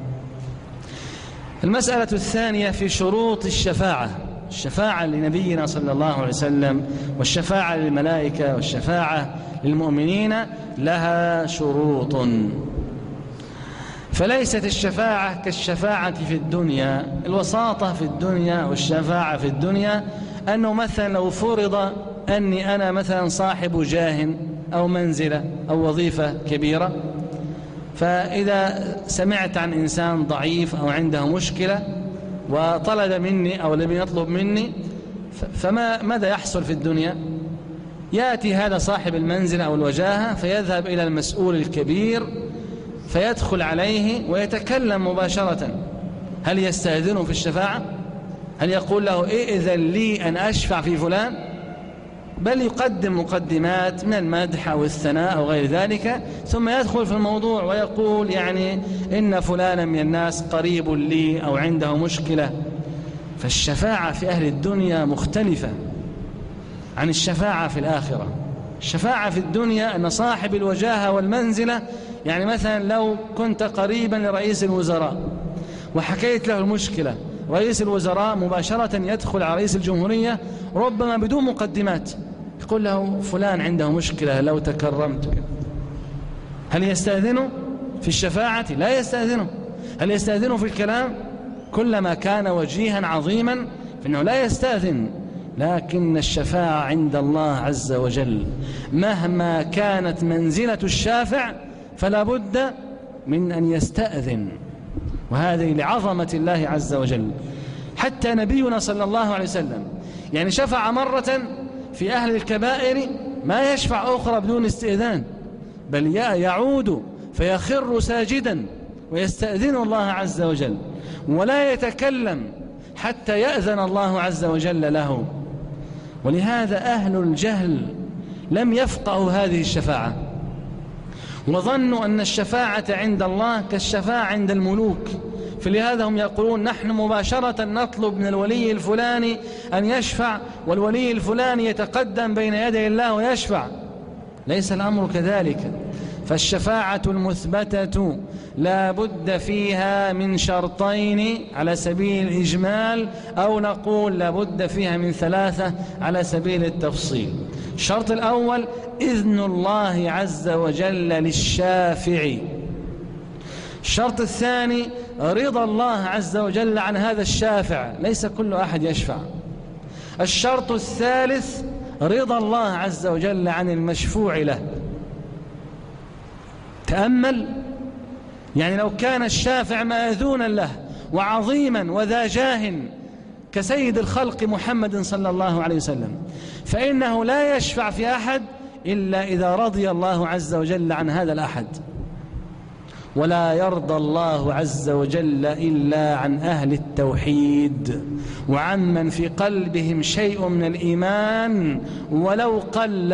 المسألة الثانية في شروط الشفاعة، الشفاعة لنبينا صلى الله عليه وسلم والشفاعة للملائكة والشفاعة للمؤمنين لها شروط، فليست الشفاعة كالشفاعة في الدنيا. الوساطة في الدنيا والشفاعة في الدنيا أنه مثلا لو فرض أني أنا مثلا صاحب جاه أو منزلة أو وظيفة كبيرة، فإذا سمعت عن إنسان ضعيف أو مشكلة وطلب مني أو لم يطلب مني، ماذا يحصل في الدنيا؟ يأتي هذا صاحب المنزل أو الوجاهة فيذهب إلى المسؤول الكبير فيدخل عليه ويتكلم مباشرة: هل يستأذنه في الشفاعة؟ هل يقول له ائذن لي أن أشفع في فلان؟ بل يقدم مقدمات من المدح أو الثناء أو غير ذلك، ثم يدخل في الموضوع ويقول يعني إن فلانا من الناس قريب لي أو عنده مشكلة. فالشفاعة في أهل الدنيا مختلفة عن الشفاعة في الآخرة. الشفاعة في الدنيا أن صاحب الوجاهة والمنزلة، يعني مثلا لو كنت قريبا لرئيس الوزراء وحكيت له المشكلة، رئيس الوزراء مباشرة يدخل على رئيس الجمهورية ربما بدون مقدمات، يقول له فلان عنده مشكلة لو تكرمت. هل يستأذنه في الشفاعة؟ لا يستأذنه. هل يستأذنه في الكلام؟ كلما كان وجيها عظيما فإنه لا يستأذن. لكن الشفاعة عند الله عز وجل مهما كانت منزلة الشافع فلا بد من أن يستأذن، وهذه لعظمة الله عز وجل. حتى نبينا صلى الله عليه وسلم يعني شفع مرة في أهل الكبائر ما يشفع أخرى بدون استئذان، بل يعود فيخر ساجدا ويستأذن الله عز وجل ولا يتكلم حتى يأذن الله عز وجل له. ولهذا أهل الجهل لم يفقهوا هذه الشفاعة وظنوا أن الشفاعة عند الله كالشفاعة عند الملوك، فلهذا هم يقولون نحن مباشرة نطلب من الولي الفلاني أن يشفع، والولي الفلاني يتقدم بين يدي الله ويشفع. ليس الأمر كذلك. فالشفاعة المثبتة لا بد فيها من شرطين على سبيل الإجمال، أو نقول لا بد فيها من ثلاثة على سبيل التفصيل. الشرط الأول إذن الله عز وجل للشافع. الشرط الثاني رضا الله عز وجل عن هذا الشافع، ليس كل أحد يشفع. الشرط الثالث رضا الله عز وجل عن المشفوع له. تأمل، يعني لو كان الشافع مأذونا له وعظيما وذا جاه كسيد الخلق محمد صلى الله عليه وسلم، فإنه لا يشفع في أحد إلا إذا رضي الله عز وجل عن هذا الأحد، ولا يرضى الله عز وجل إلا عن أهل التوحيد وعمن في قلبهم شيء من الإيمان ولو قل.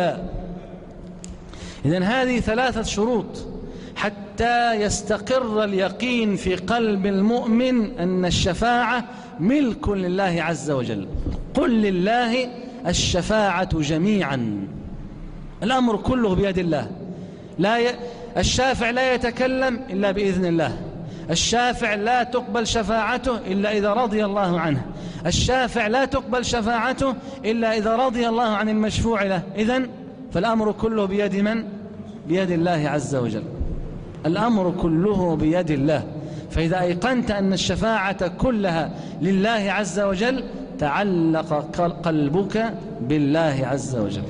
إذن هذه ثلاثة شروط حتى يستقر اليقين في قلب المؤمن أن الشفاعة ملك لله عز وجل. قل لله الشفاعة جميعا، الأمر كله بيد الله. الشافع لا يتكلم إلا بإذن الله، الشافع لا تقبل شفاعته إلا إذا رضي الله عنه، الشافع لا تقبل شفاعته إلا إذا رضي الله عن المشفوع له. إذن فالأمر كله بيد من؟ بيد الله عز وجل. الأمر كله بيد الله. فإذا أيقنت أن الشفاعة كلها لله عز وجل تعلق قلبك بالله عز وجل.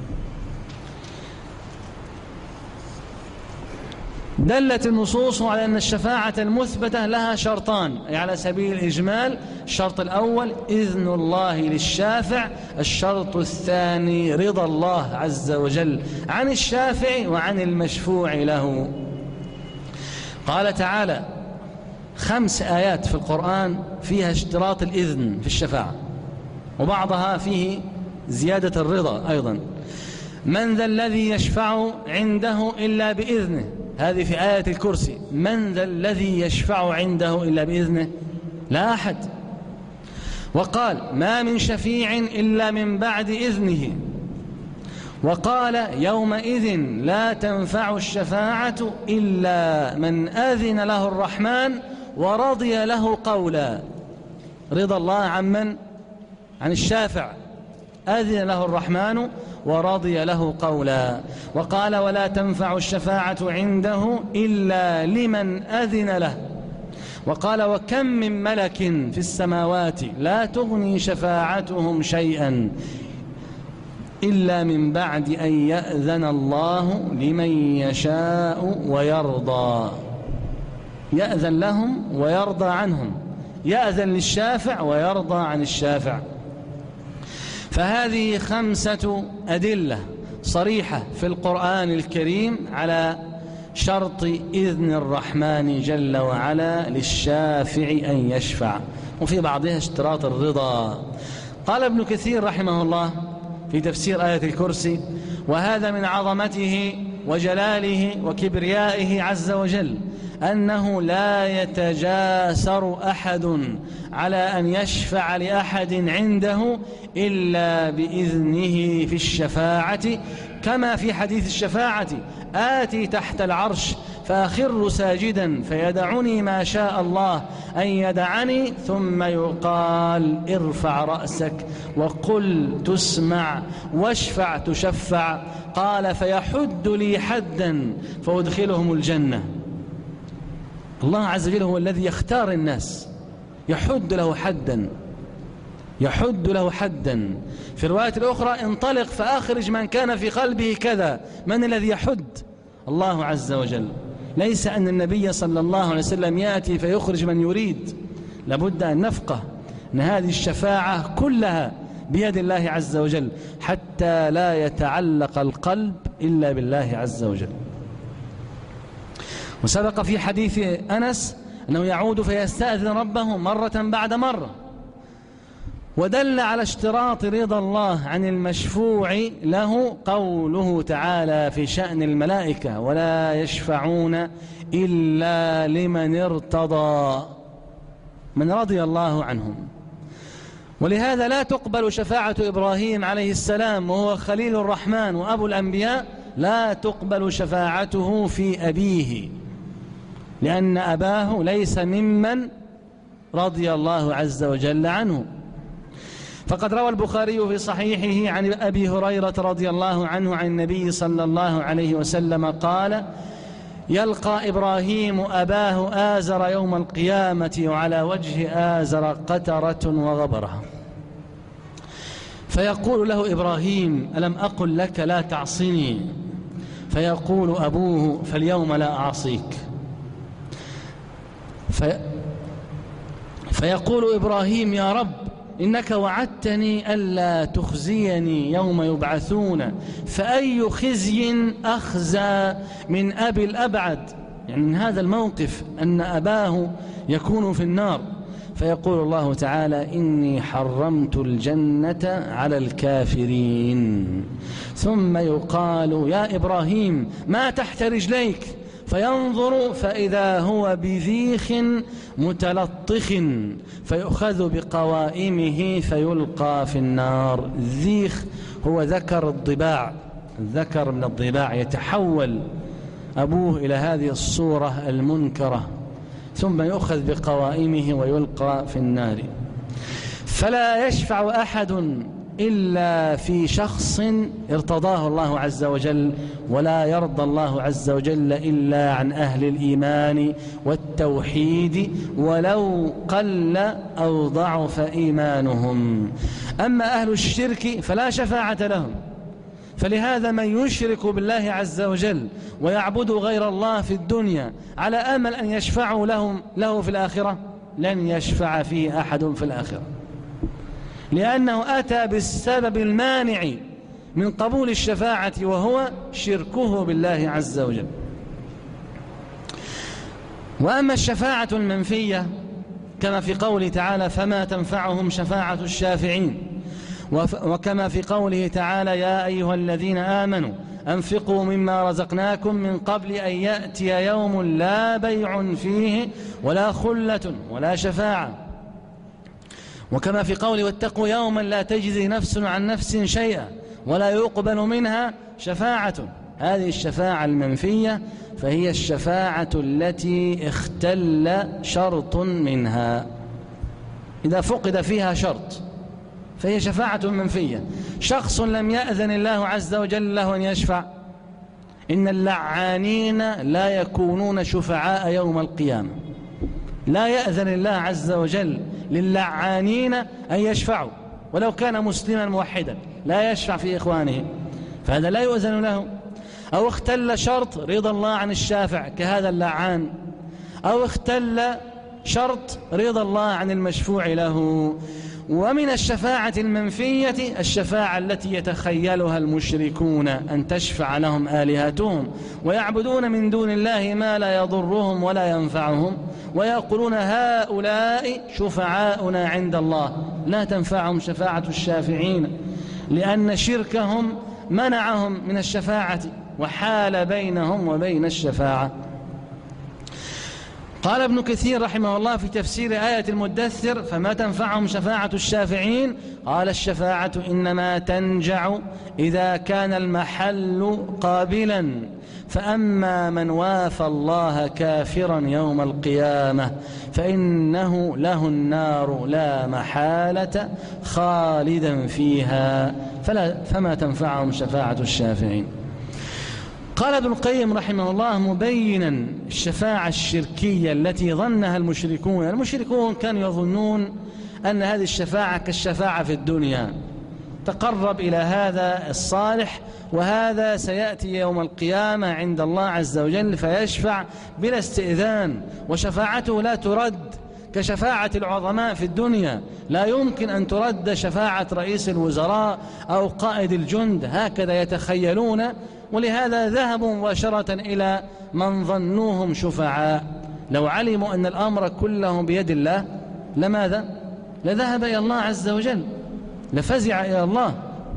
دلت النصوص على أن الشفاعة المثبتة لها شرطان، أي على سبيل الإجمال: الشرط الأول إذن الله للشافع، الشرط الثاني رضا الله عز وجل عن الشافع وعن المشفوع له. قال تعالى 5 آيات في القرآن فيها اشتراط الإذن في الشفاعة، وبعضها فيه زيادة الرضا أيضا. من ذا الذي يشفع عنده إلا بإذنه، هذه في آية الكرسي. من ذا الذي يشفع عنده إلا بإذنه؟ لا أحد. وقال ما من شفيع إلا من بعد إذنه. وقال يومئذ لا تنفع الشفاعة إلا من أذن له الرحمن ورضي له قولا. رضا الله عن من؟ عن الشافع. أذن له الرحمن ورضي له قولا. وقال ولا تنفع الشفاعة عنده إلا لمن أذن له. وقال وكم من ملك في السماوات لا تغني شفاعتهم شيئا إلا من بعد أن يأذن الله لمن يشاء ويرضى. يأذن لهم ويرضى عنهم، يأذن للشافع ويرضى عن الشافع. فهذه 5 أدلة صريحة في القرآن الكريم على شرط إذن الرحمن جل وعلا للشافع أن يشفع، وفي بعضها اشتراط الرضا. قال ابن كثير رحمه الله في تفسير آية الكرسي: وهذا من عظمته وجلاله وكبريائه عز وجل أنه لا يتجاسر أحد على أن يشفع لأحد عنده إلا بإذنه في الشفاعة، كما في حديث الشفاعة: آتي تحت العرش فأخر ساجدا فيدعني ما شاء الله أن يدعني، ثم يقال: ارفع رأسك وقل تسمع واشفع تشفع. قال: فيحد لي حدا فأدخلهم الجنة. الله عز وجل هو الذي يختار الناس، يحد له حدا، يحد له حدا. في الرواية الأخرى: انطلق فأخرج من كان في قلبه كذا. من الذي يحد؟ الله عز وجل. ليس أن النبي صلى الله عليه وسلم يأتي فيخرج من يريد. لابد أن نفقه أن هذه الشفاعة كلها بيد الله عز وجل، حتى لا يتعلق القلب إلا بالله عز وجل. وسبق في حديث أنس أنه يعود فيستأذن ربه مرة بعد مرة. ودل على اشتراط رضا الله عن المشفوع له قوله تعالى في شأن الملائكة: ولا يشفعون إلا لمن ارتضى، من رضي الله عنهم. ولهذا لا تقبل شفاعة إبراهيم عليه السلام وهو خليل الرحمن وأبو الأنبياء، لا تقبل شفاعته في أبيه، لأن أباه ليس ممن رضي الله عز وجل عنه. فقد روى البخاري في صحيحه عن أبي هريرة رضي الله عنه عن النبي صلى الله عليه وسلم قال: يلقى إبراهيم أباه آزر يوم القيامة وعلى وجه آزر قترة وغبرة، فيقول له إبراهيم: ألم أقل لك لا تعصني؟ فيقول أبوه: فاليوم لا أعصيك. فيقول إبراهيم: يا رب إنك وعدتني ألا تخزيني يوم يبعثون، فأي خزي أخزى من أبي الأبعد، يعني من هذا الموقف أن أباه يكون في النار. فيقول الله تعالى: إني حرمت الجنة على الكافرين. ثم يقال: يا إبراهيم ما تحت رجليك؟ فينظر فإذا هو بذيخ متلطخ، فيؤخذ بقوائمه فيلقى في النار. الذيخ هو ذكر الضباع، الذكر من الضباع. يتحول أبوه إلى هذه الصورة المنكرة، ثم يؤخذ بقوائمه ويلقى في النار. فلا يشفع أحد إلا في شخص ارتضاه الله عز وجل، ولا يرضى الله عز وجل إلا عن أهل الإيمان والتوحيد ولو قل أو ضعف إيمانهم. أما أهل الشرك فلا شفاعة لهم. فلهذا من يشرك بالله عز وجل ويعبد غير الله في الدنيا على أمل أن يشفعوا له في الآخرة، لن يشفع فيه أحد في الآخرة، لأنه أتى بالسبب المانع من قبول الشفاعة، وهو شركه بالله عز وجل. وأما الشفاعة المنفية كما في قوله تعالى: فما تنفعهم شفاعة الشافعين، وكما في قوله تعالى: يا أيها الذين آمنوا أنفقوا مما رزقناكم من قبل أن يأتي يوم لا بيع فيه ولا خلة ولا شفاعة. وكما في قوله: واتقوا يوما لا تجزي نفس عن نفس شيئا ولا يقبل منها شفاعة. هذه الشفاعة المنفية فهي الشفاعة التي اختل شرط منها، إذا فقد فيها شرط فهي شفاعة منفية. شخص لم يأذن الله عز وجل له أن يشفع. إن اللعانين لا يكونون شفعاء يوم القيامة، لا يأذن الله عز وجل للعانين أن يشفعوا، ولو كان مسلما موحدا لا يشفع في إخوانه، فهذا لا يؤذن له. أو اختل شرط رضا الله عن الشافع كهذا اللعان، أو اختل شرط رضا الله عن المشفوع له. ومن الشفاعة المنفية الشفاعة التي يتخيلها المشركون أن تشفع لهم آلهتهم ويعبدون من دون الله ما لا يضرهم ولا ينفعهم ويقولون هؤلاء شفعاؤنا عند الله، لا تنفعهم شفاعة الشافعين لأن شركهم منعهم من الشفاعة وحال بينهم وبين الشفاعة. قال ابن كثير رحمه الله في تفسير آية المدثر: فما تنفعهم شفاعة الشافعين؟ قال: الشفاعة إنما تنجع إذا كان المحل قابلا، فأما من وافى الله كافرا يوم القيامة فإنه له النار لا محالة خالدا فيها، فما تنفعهم شفاعة الشافعين. قال ابن القيم رحمه الله مبينا الشفاعة الشركية التي ظنها المشركون كانوا يظنون أن هذه الشفاعة كالشفاعة في الدنيا، تقرب إلى هذا الصالح وهذا سيأتي يوم القيامة عند الله عز وجل فيشفع بلا استئذان، وشفاعته لا ترد كشفاعة العظماء في الدنيا، لا يمكن أن ترد شفاعة رئيس الوزراء أو قائد الجند، هكذا يتخيلون. ولهذا ذهبوا مباشرة إلى من ظنوهم شفعاء. لو علموا أن الأمر كله بيد الله لماذا؟ لذهب إلى الله عز وجل، لفزع إلى الله.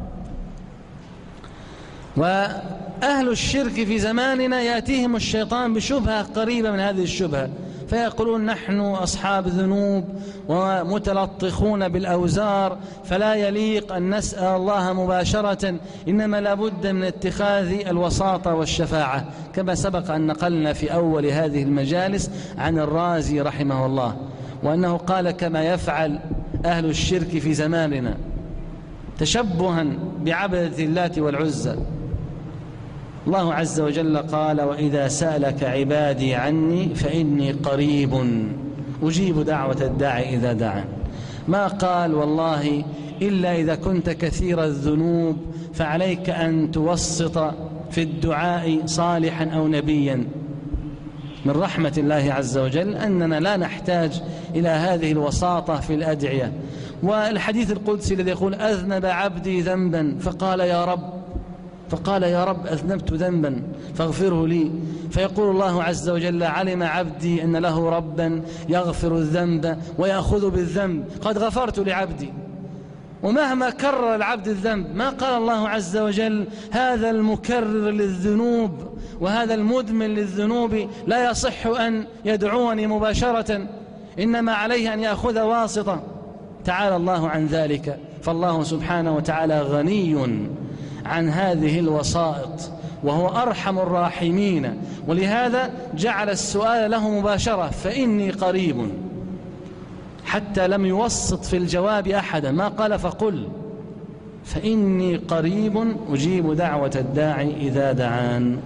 وأهل الشرك في زماننا يأتيهم الشيطان بشبهة قريبة من هذه الشبهة، فيقولون نحن أصحاب ذنوب ومتلطخون بالأوزار، فلا يليق أن نسأل الله مباشرة، إنما لابد من اتخاذ الوساطة والشفاعة، كما سبق أن نقلنا في أول هذه المجالس عن الرازي رحمه الله، وأنه قال كما يفعل أهل الشرك في زماننا تشبها بعبدة اللات والعزى. الله عز وجل قال: وإذا سألك عبادي عني فإني قريب أجيب دعوة الداعي إذا دعان. ما قال والله إلا إذا كنت كثير الذنوب فعليك أن توسط في الدعاء صالحا أو نبيا. من رحمة الله عز وجل أننا لا نحتاج إلى هذه الوساطة في الأدعية. والحديث القدسي الذي يقول: أذنب عبدي ذنبا فقال يا رب أذنبت ذنبا فاغفره لي، فيقول الله عز وجل: علم عبدي أن له ربا يغفر الذنب ويأخذ بالذنب، قد غفرت لعبدي. ومهما كرر العبد الذنب ما قال الله عز وجل: هذا المكرر للذنوب وهذا المدمن للذنوب لا يصح أن يدعوني مباشرة، إنما عليه أن يأخذ واسطة. تعالى الله عن ذلك، فالله سبحانه وتعالى غني عن هذه الوسائط وهو أرحم الراحمين، ولهذا جعل السؤال له مباشرة: فإني قريب، حتى لم يوسط في الجواب أحدا، ما قال فقل، فإني قريب أجيب دعوة الداعي إذا دعان.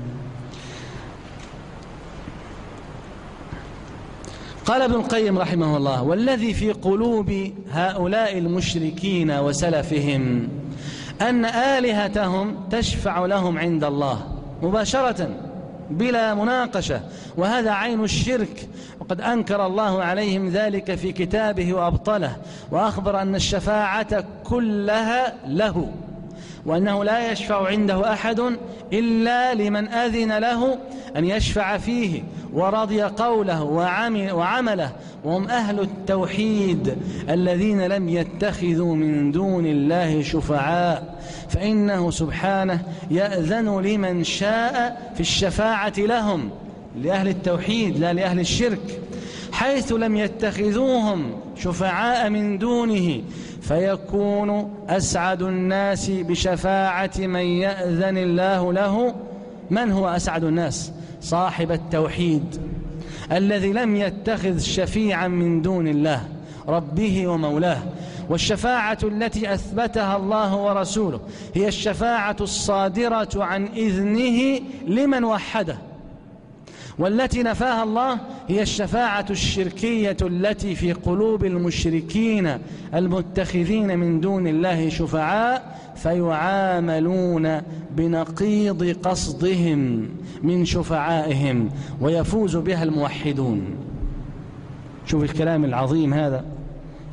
قال ابن القيم رحمه الله: والذي في قلوب هؤلاء المشركين وسلفهم أن آلهتهم تشفع لهم عند الله مباشرة بلا مناقشة، وهذا عين الشرك، وقد أنكر الله عليهم ذلك في كتابه وأبطله، وأخبر أن الشفاعة كلها له، وأنه لا يشفع عنده أحد إلا لمن أذن له أن يشفع فيه ورضي قوله وعمله، وهم أهل التوحيد الذين لم يتخذوا من دون الله شفعاء، فإنه سبحانه يأذن لمن شاء في الشفاعة لهم، لأهل التوحيد لا لأهل الشرك، حيث لم يتخذوهم شفعاء من دونه، فيكون أسعد الناس بشفاعة من يأذن الله له. من هو أسعد الناس؟ صاحب التوحيد الذي لم يتخذ شفيعا من دون الله ربه ومولاه. والشفاعة التي أثبتها الله ورسوله هي الشفاعة الصادرة عن إذنه لمن وحده، والتي نفاها الله هي الشفاعة الشركية التي في قلوب المشركين المتخذين من دون الله شفعاء، فيعاملون بنقيض قصدهم من شفعائهم ويفوز بها الموحدون. شوف الكلام العظيم هذا،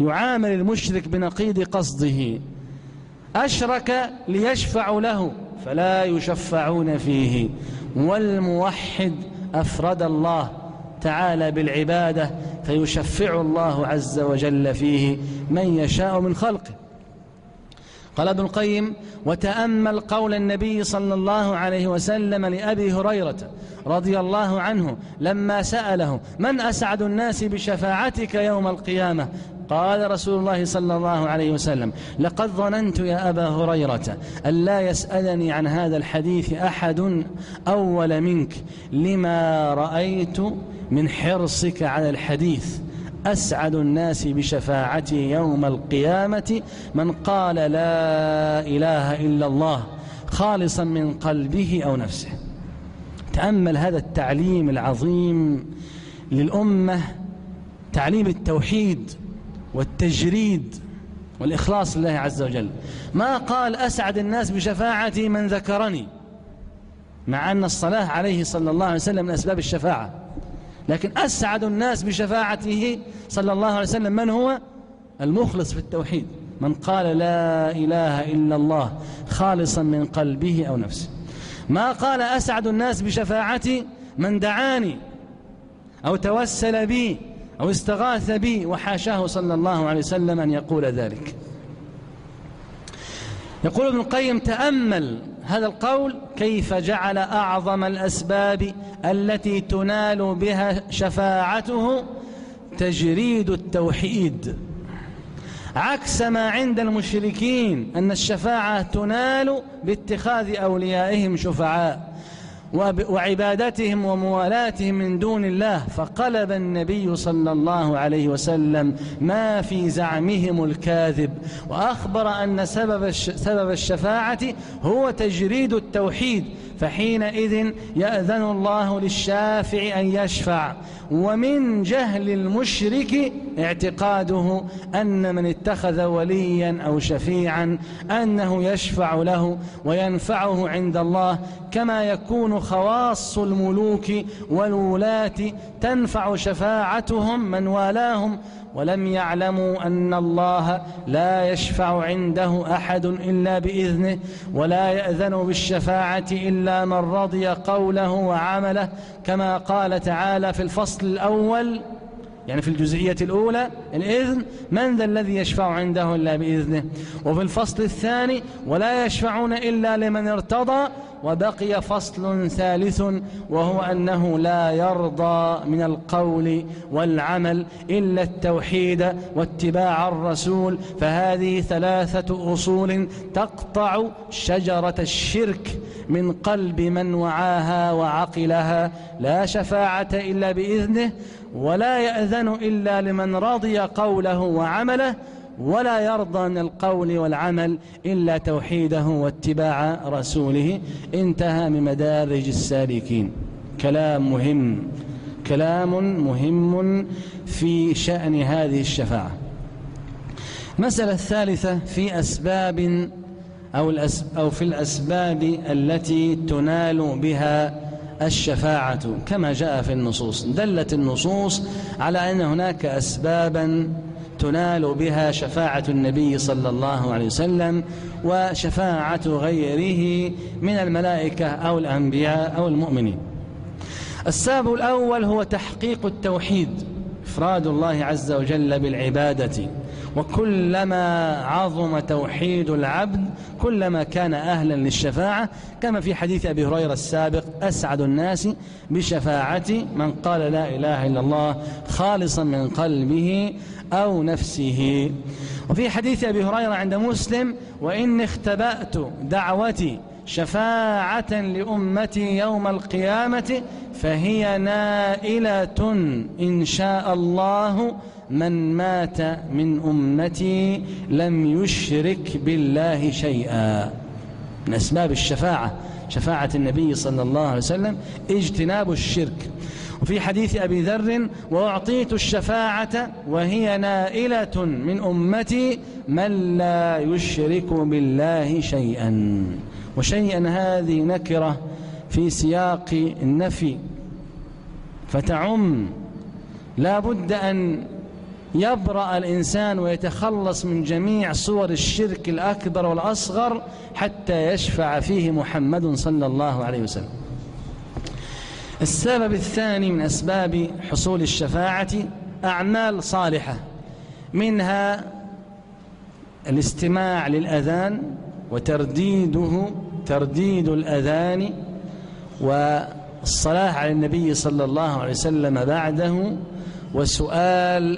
يعامل المشرك بنقيض قصده، أشرك ليشفع له فلا يشفعون فيه، والموحد أفرد الله تعالى بالعبادة فيشفع الله عز وجل فيه من يشاء من خلقه. قال ابن القيم: وتأمل قول النبي صلى الله عليه وسلم لأبي هريرة رضي الله عنه لما سأله: من أسعد الناس بشفاعتك يوم القيامة؟ قال رسول الله صلى الله عليه وسلم: لقد ظننت يا أبا هريرة أن لا يسألني عن هذا الحديث أحد أول منك، لما رأيت من حرصك على الحديث. أسعد الناس بشفاعتي يوم القيامة من قال لا إله إلا الله خالصا من قلبه أو نفسه. تأمل هذا التعليم العظيم للأمة، تعليم التوحيد والتجريد والإخلاص لله عز وجل. ما قال أسعد الناس بشفاعتي من ذكرني، مع أن الصلاة عليه صلى الله عليه وسلم من أسباب الشفاعة، لكن أسعد الناس بشفاعته صلى الله عليه وسلم من هو؟ المخلص في التوحيد، من قال لا إله إلا الله خالصا من قلبه أو نفسه. ما قال أسعد الناس بشفاعتي من دعاني أو توسل بي أو استغاث بي، وحاشاه صلى الله عليه وسلم أن يقول ذلك. يقول ابن القيم: تأمل هذا القول كيف جعل أعظم الأسباب التي تنال بها شفاعته تجريد التوحيد، عكس ما عند المشركين أن الشفاعة تنال باتخاذ أوليائهم شفعاء وعبادتهم وموالاتهم من دون الله. فقلب النبي صلى الله عليه وسلم ما في زعمهم الكاذب، وأخبر أن سبب الشفاعة هو تجريد التوحيد، فحينئذ يأذن الله للشافع أن يشفع. ومن جهل المشرك اعتقاده أن من اتخذ وليا أو شفيعا أنه يشفع له وينفعه عند الله، كما يكون خواص الملوك والولاة تنفع شفاعتهم من والاهم، ولم يعلموا أن الله لا يشفع عنده أحد إلا بإذنه، ولا يأذن بالشفاعة إلا من رضي قوله وعمله، كما قال تعالى في الفصل الأول، يعني في الجزئية الأولى الإذن: من ذا الذي يشفع عنده إلا بإذنه. وفي الفصل الثاني: ولا يشفعون إلا لمن ارتضى. وبقي فصل ثالث، وهو أنه لا يرضى من القول والعمل إلا التوحيد واتباع الرسول. فهذه ثلاثة أصول تقطع شجرة الشرك من قلب من وعاها وعقلها: لا شفاعة إلا بإذنه، ولا يأذن إلا لمن رضي قوله وعمله، ولا يرضى من القول والعمل إلا توحيده واتباع رسوله. انتهى من مدارج السالكين. كلام مهم في شأن هذه الشفاعة. مسألة الثالثة في أسباب أو في الأسباب التي تنال بها الشفاعة كما جاء في النصوص. دلت النصوص على أن هناك أسبابا تنال بها شفاعة النبي صلى الله عليه وسلم وشفاعة غيره من الملائكة أو الأنبياء أو المؤمنين. السبب الأول هو تحقيق التوحيد، إفراد الله عز وجل بالعبادة، وكلما عظم توحيد العبد كلما كان أهلا للشفاعة، كما في حديث أبي هريرة السابق: أسعد الناس بشفاعتي من قال لا إله إلا الله خالصا من قلبه أو نفسه. وفي حديث أبي هريرة عند مسلم: وإن اختبأت دعوتي شفاعة لأمتي يوم القيامة فهي نائلة إن شاء الله من مات من أمتي لم يشرك بالله شيئا. من أسباب الشفاعة، شفاعة النبي صلى الله عليه وسلم، اجتناب الشرك. وفي حديث أبي ذر: وأعطيت الشفاعة وهي نائلة من أمتي من لا يشرك بالله شيئا. وشيئا هذه نكرة في سياق النفي فتعم، لا بد أن يبرأ الإنسان ويتخلص من جميع صور الشرك الأكبر والأصغر حتى يشفع فيه محمد صلى الله عليه وسلم. السبب الثاني من أسباب حصول الشفاعة أعمال صالحة، منها الاستماع للأذان ترديد الأذان، والصلاة على النبي صلى الله عليه وسلم بعده، وسؤال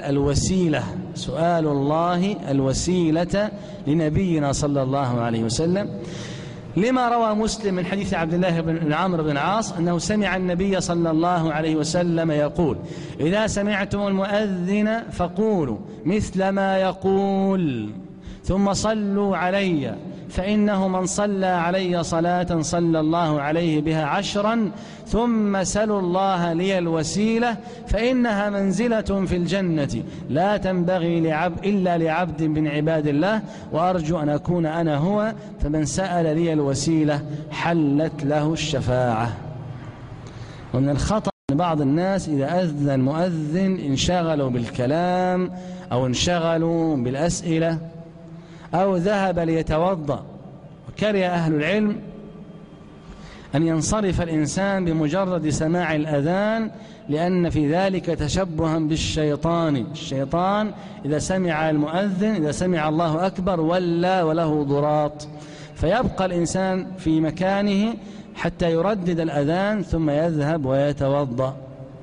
الله الوسيلة لنبينا صلى الله عليه وسلم، لما روى مسلم من حديث عبد الله بن عمرو بن العاص أنه سمع النبي صلى الله عليه وسلم يقول: إذا سمعتم المؤذن فقولوا مثل ما يقول ثم صلوا علي، فإنه من صلى علي صلاة صلى الله عليه بها 10، ثم سلوا الله لي الوسيلة فإنها منزلة في الجنة لا تنبغي إلا لعبد من عباد الله، وأرجو أن أكون أنا هو، فمن سأل لي الوسيلة حلت له الشفاعة. ومن الخطأ أن بعض الناس إذا أذن المؤذن انشغلوا بالكلام أو انشغلوا بالأسئلة أو ذهب ليتوضأ، وكره أهل العلم أن ينصرف الإنسان بمجرد سماع الأذان، لأن في ذلك تشبها بالشيطان. الشيطان إذا سمع المؤذن، إذا سمع الله أكبر، ولى وله ضراط، فيبقى الإنسان في مكانه حتى يردد الأذان ثم يذهب ويتوضأ.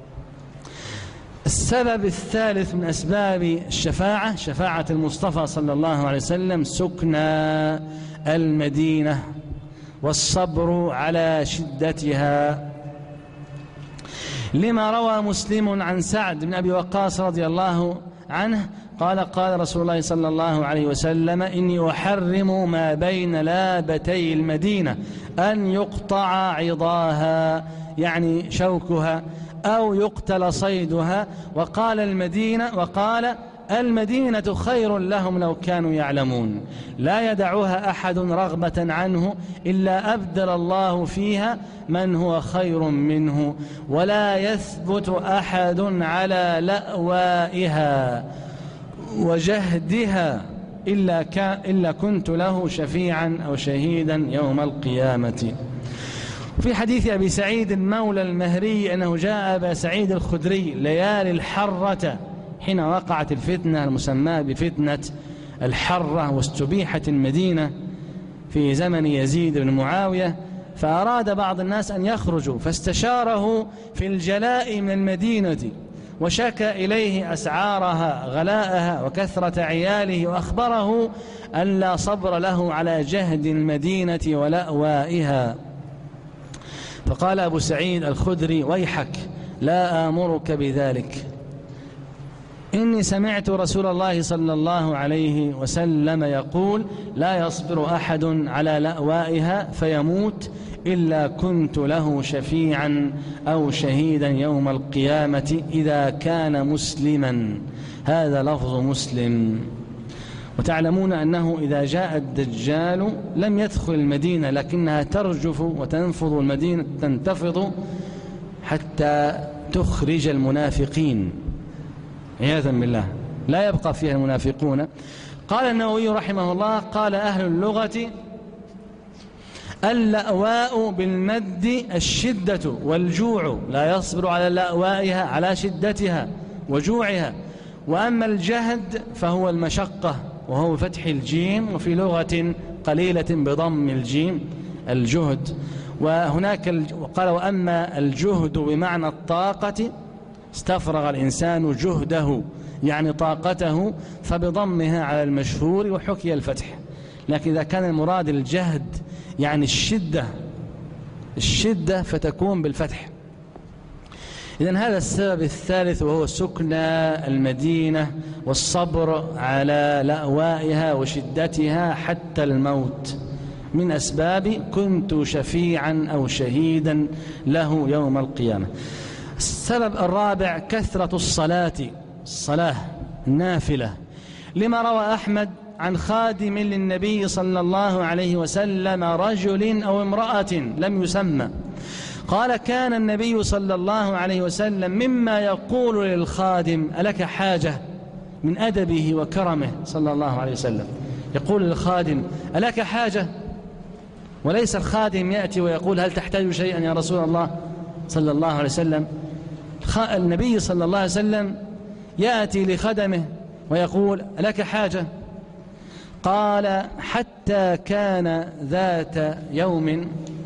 السبب الثالث من أسباب الشفاعة، شفاعة المصطفى صلى الله عليه وسلم، سكنى المدينة والصبر على شدتها، لما روى مسلم عن سعد بن أبي وقاص رضي الله عنه قال رسول الله صلى الله عليه وسلم: إني أحرم ما بين لابتي المدينة أن يقطع عضاها، يعني شوكها، أو يقتل صيدها. وقال المدينة خير لهم لو كانوا يعلمون، لا يدعوها أحد رغبة عنه إلا أبدل الله فيها من هو خير منه، ولا يثبت أحد على لأوائها وجهدها إلا كنت له شفيعا أو شهيدا يوم القيامة. في حديث أبي سعيد مولى المهري أنه جاء أبا سعيد الخدري ليالي الحرة حين وقعت الفتنة المسماة بفتنة الحرة، واستبيحت المدينة في زمن يزيد بن معاوية، فأراد بعض الناس أن يخرجوا، فاستشاره في الجلاء من المدينة، وشكى إليه أسعارها غلاءها وكثرة عياله، وأخبره أن لا صبر له على جهد المدينة ولأوائها. فقال أبو سعيد الخدري: ويحك، لا آمرك بذلك، إني سمعت رسول الله صلى الله عليه وسلم يقول: لا يصبر أحد على لأوائها فيموت إلا كنت له شفيعا أو شهيدا يوم القيامة إذا كان مسلما. هذا لفظ مسلم. وتعلمون أنه إذا جاء الدجال لم يدخل المدينة، لكنها ترجف وتنفض، المدينة تنتفض حتى تخرج المنافقين عياذا بالله، لا يبقى فيها المنافقون. قال النووي رحمه الله: قال أهل اللغة: اللأواء بالمد الشدة والجوع، لا يصبر على لأوائها على شدتها وجوعها. وأما الجهد فهو المشقة، وهو فتح الجيم، وفي لغة قليلة بضم الجيم الجهد. وهناك قال: وأما الجهد بمعنى الطاقة، استفرغ الإنسان جهده يعني طاقته، فبضمها على المشهور، وحكي الفتح. لكن إذا كان المراد الجهد يعني الشدة فتكون بالفتح. إذن هذا السبب الثالث، وهو سكن المدينة والصبر على لأوائها وشدتها حتى الموت، من أسباب كنت شفيعا أو شهيدا له يوم القيامة. السبب الرابع كثرة الصلاة النافلة، لما روى أحمد عن خادم للنبي صلى الله عليه وسلم، رجل أو امرأة لم يسمى، قال: كان النبي صلى الله عليه وسلم مما يقول للخادم: ألك حاجة؟ من أدبه وكرمه صلى الله عليه وسلم يقول للخادم: ألك حاجة؟ وليس الخادم يأتي ويقول: هل تحتاج شيئا يا رسول الله صلى الله عليه وسلم. النبي صلى الله عليه وسلم يأتي لخدمه ويقول: ألك حاجة؟ قال: حتى كان ذات يوم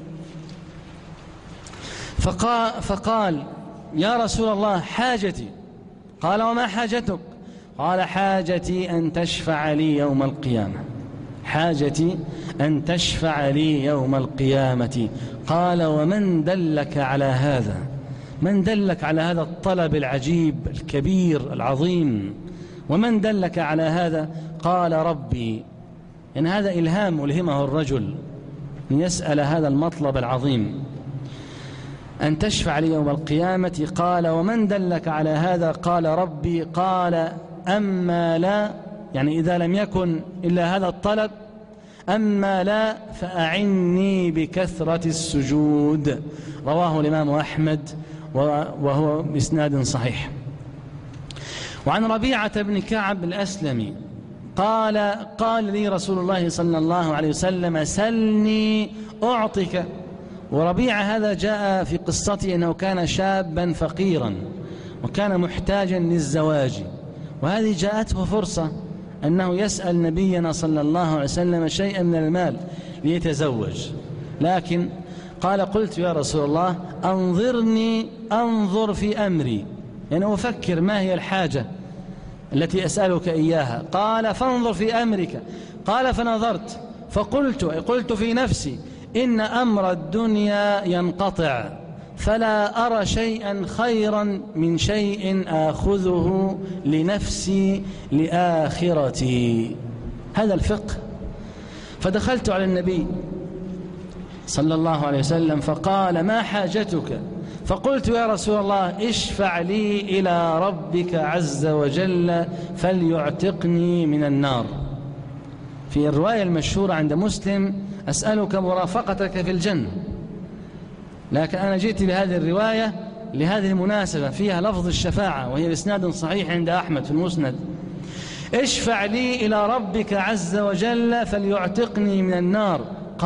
فقال: يا رسول الله حاجتي. قال: وما حاجتك؟ قال: حاجتي أن تشفع لي يوم القيامة، حاجتي أن تشفع لي يوم القيامة. قال: ومن دلك على هذا؟ من دلك على هذا الطلب العجيب الكبير العظيم؟ ومن دلك على هذا؟ قال: ربي. إن هذا إلهام ألهمه الرجل أن يسأل هذا المطلب العظيم، أن تشفع لي يوم القيامة. قال: ومن دلك على هذا؟ قال: ربي. قال: أما لا، يعني إذا لم يكن إلا هذا الطلب، أما لا فأعني بكثرة السجود. رواه الإمام أحمد وهو بإسناد صحيح. وعن ربيعة بن كعب الأسلمي قال لي رسول الله صلى الله عليه وسلم: سلني أعطك. وربيعة هذا جاء في قصته أنه كان شابا فقيرا وكان محتاجا للزواج، وهذه جاءته فرصة أنه يسأل نبينا صلى الله عليه وسلم شيئا من المال ليتزوج، لكن قال: قلت يا رسول الله أنظرني أنظر في أمري، يعني أفكر ما هي الحاجة التي أسألك إياها. قال: فانظر في أمرك. قال: فنظرت فقلت في نفسي: إن أمر الدنيا ينقطع، فلا أرى شيئا خيرا من شيء آخذه لنفسي لآخرتي. هذا الفقه. فدخلت على النبي صلى الله عليه وسلم فقال: ما حاجتك؟ فقلت: يا رسول الله اشفع لي إلى ربك عز وجل فليعتقني من النار. في الرواية المشهورة عند مسلم: أسألك مرافقتك في الجنة. لكن أنا جئت لهذه الرواية لهذه المناسبة، فيها لفظ الشفاعة وهي بإسناد صحيح عند أحمد في المسند: اشفع لي إلى ربك عز وجل فليعتقني من النار.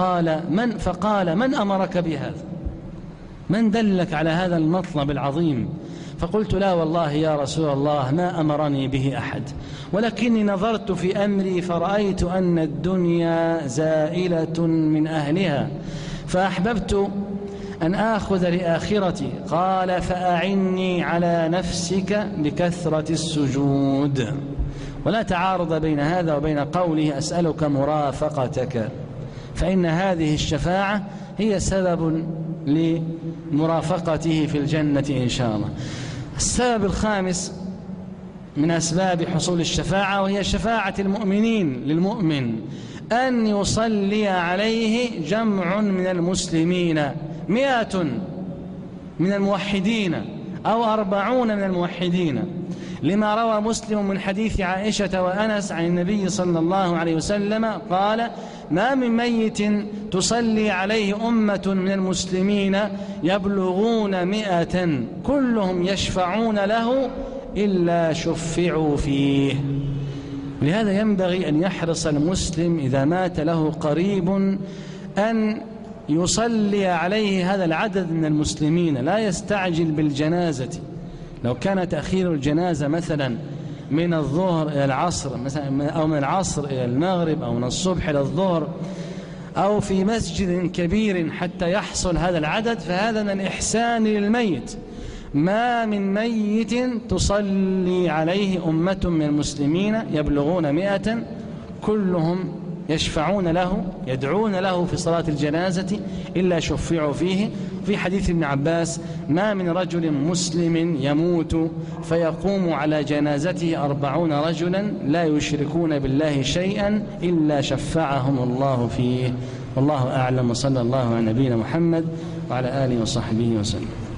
فقال: من أمرك بهذا؟ من دلك على هذا المطلب العظيم؟ فقلت: لا والله يا رسول الله ما أمرني به أحد، ولكني نظرت في أمري فرأيت أن الدنيا زائلة من أهلها فأحببت أن آخذ لآخرتي. قال: فأعني على نفسك بكثرة السجود. ولا تعارض بين هذا وبين قوله: أسألك مرافقتك، فإن هذه الشفاعة هي سبب لمرافقته في الجنة إن شاء الله. السبب الخامس من أسباب حصول الشفاعة، وهي شفاعة المؤمنين للمؤمن، أن يصلي عليه جمع من المسلمين، 100 من الموحدين أو 40 من الموحدين، لما روى مسلم من حديث عائشة وأنس عن النبي صلى الله عليه وسلم قال: ما من ميت تصلي عليه أمة من المسلمين يبلغون 100 كلهم يشفعون له إلا شفعوا فيه. لهذا ينبغي أن يحرص المسلم إذا مات له قريب أن يصلي عليه هذا العدد من المسلمين، لا يستعجل بالجنازة. لو كان تأخير الجنازة مثلا من الظهر إلى العصر مثلا، أو من العصر إلى المغرب، أو من الصبح إلى الظهر، أو في مسجد كبير حتى يحصل هذا العدد، فهذا من الإحسان للميت. ما من ميت تصلي عليه أمة من المسلمين يبلغون 100 كلهم يشفعون له، يدعون له في صلاة الجنازة إلا شفعوا فيه. في حديث ابن عباس: ما من رجل مسلم يموت فيقوم على جنازته 40 رجلا لا يشركون بالله شيئا إلا شفعهم الله فيه. والله أعلم، وصلى الله على نبينا محمد وعلى آله وصحبه وسلم.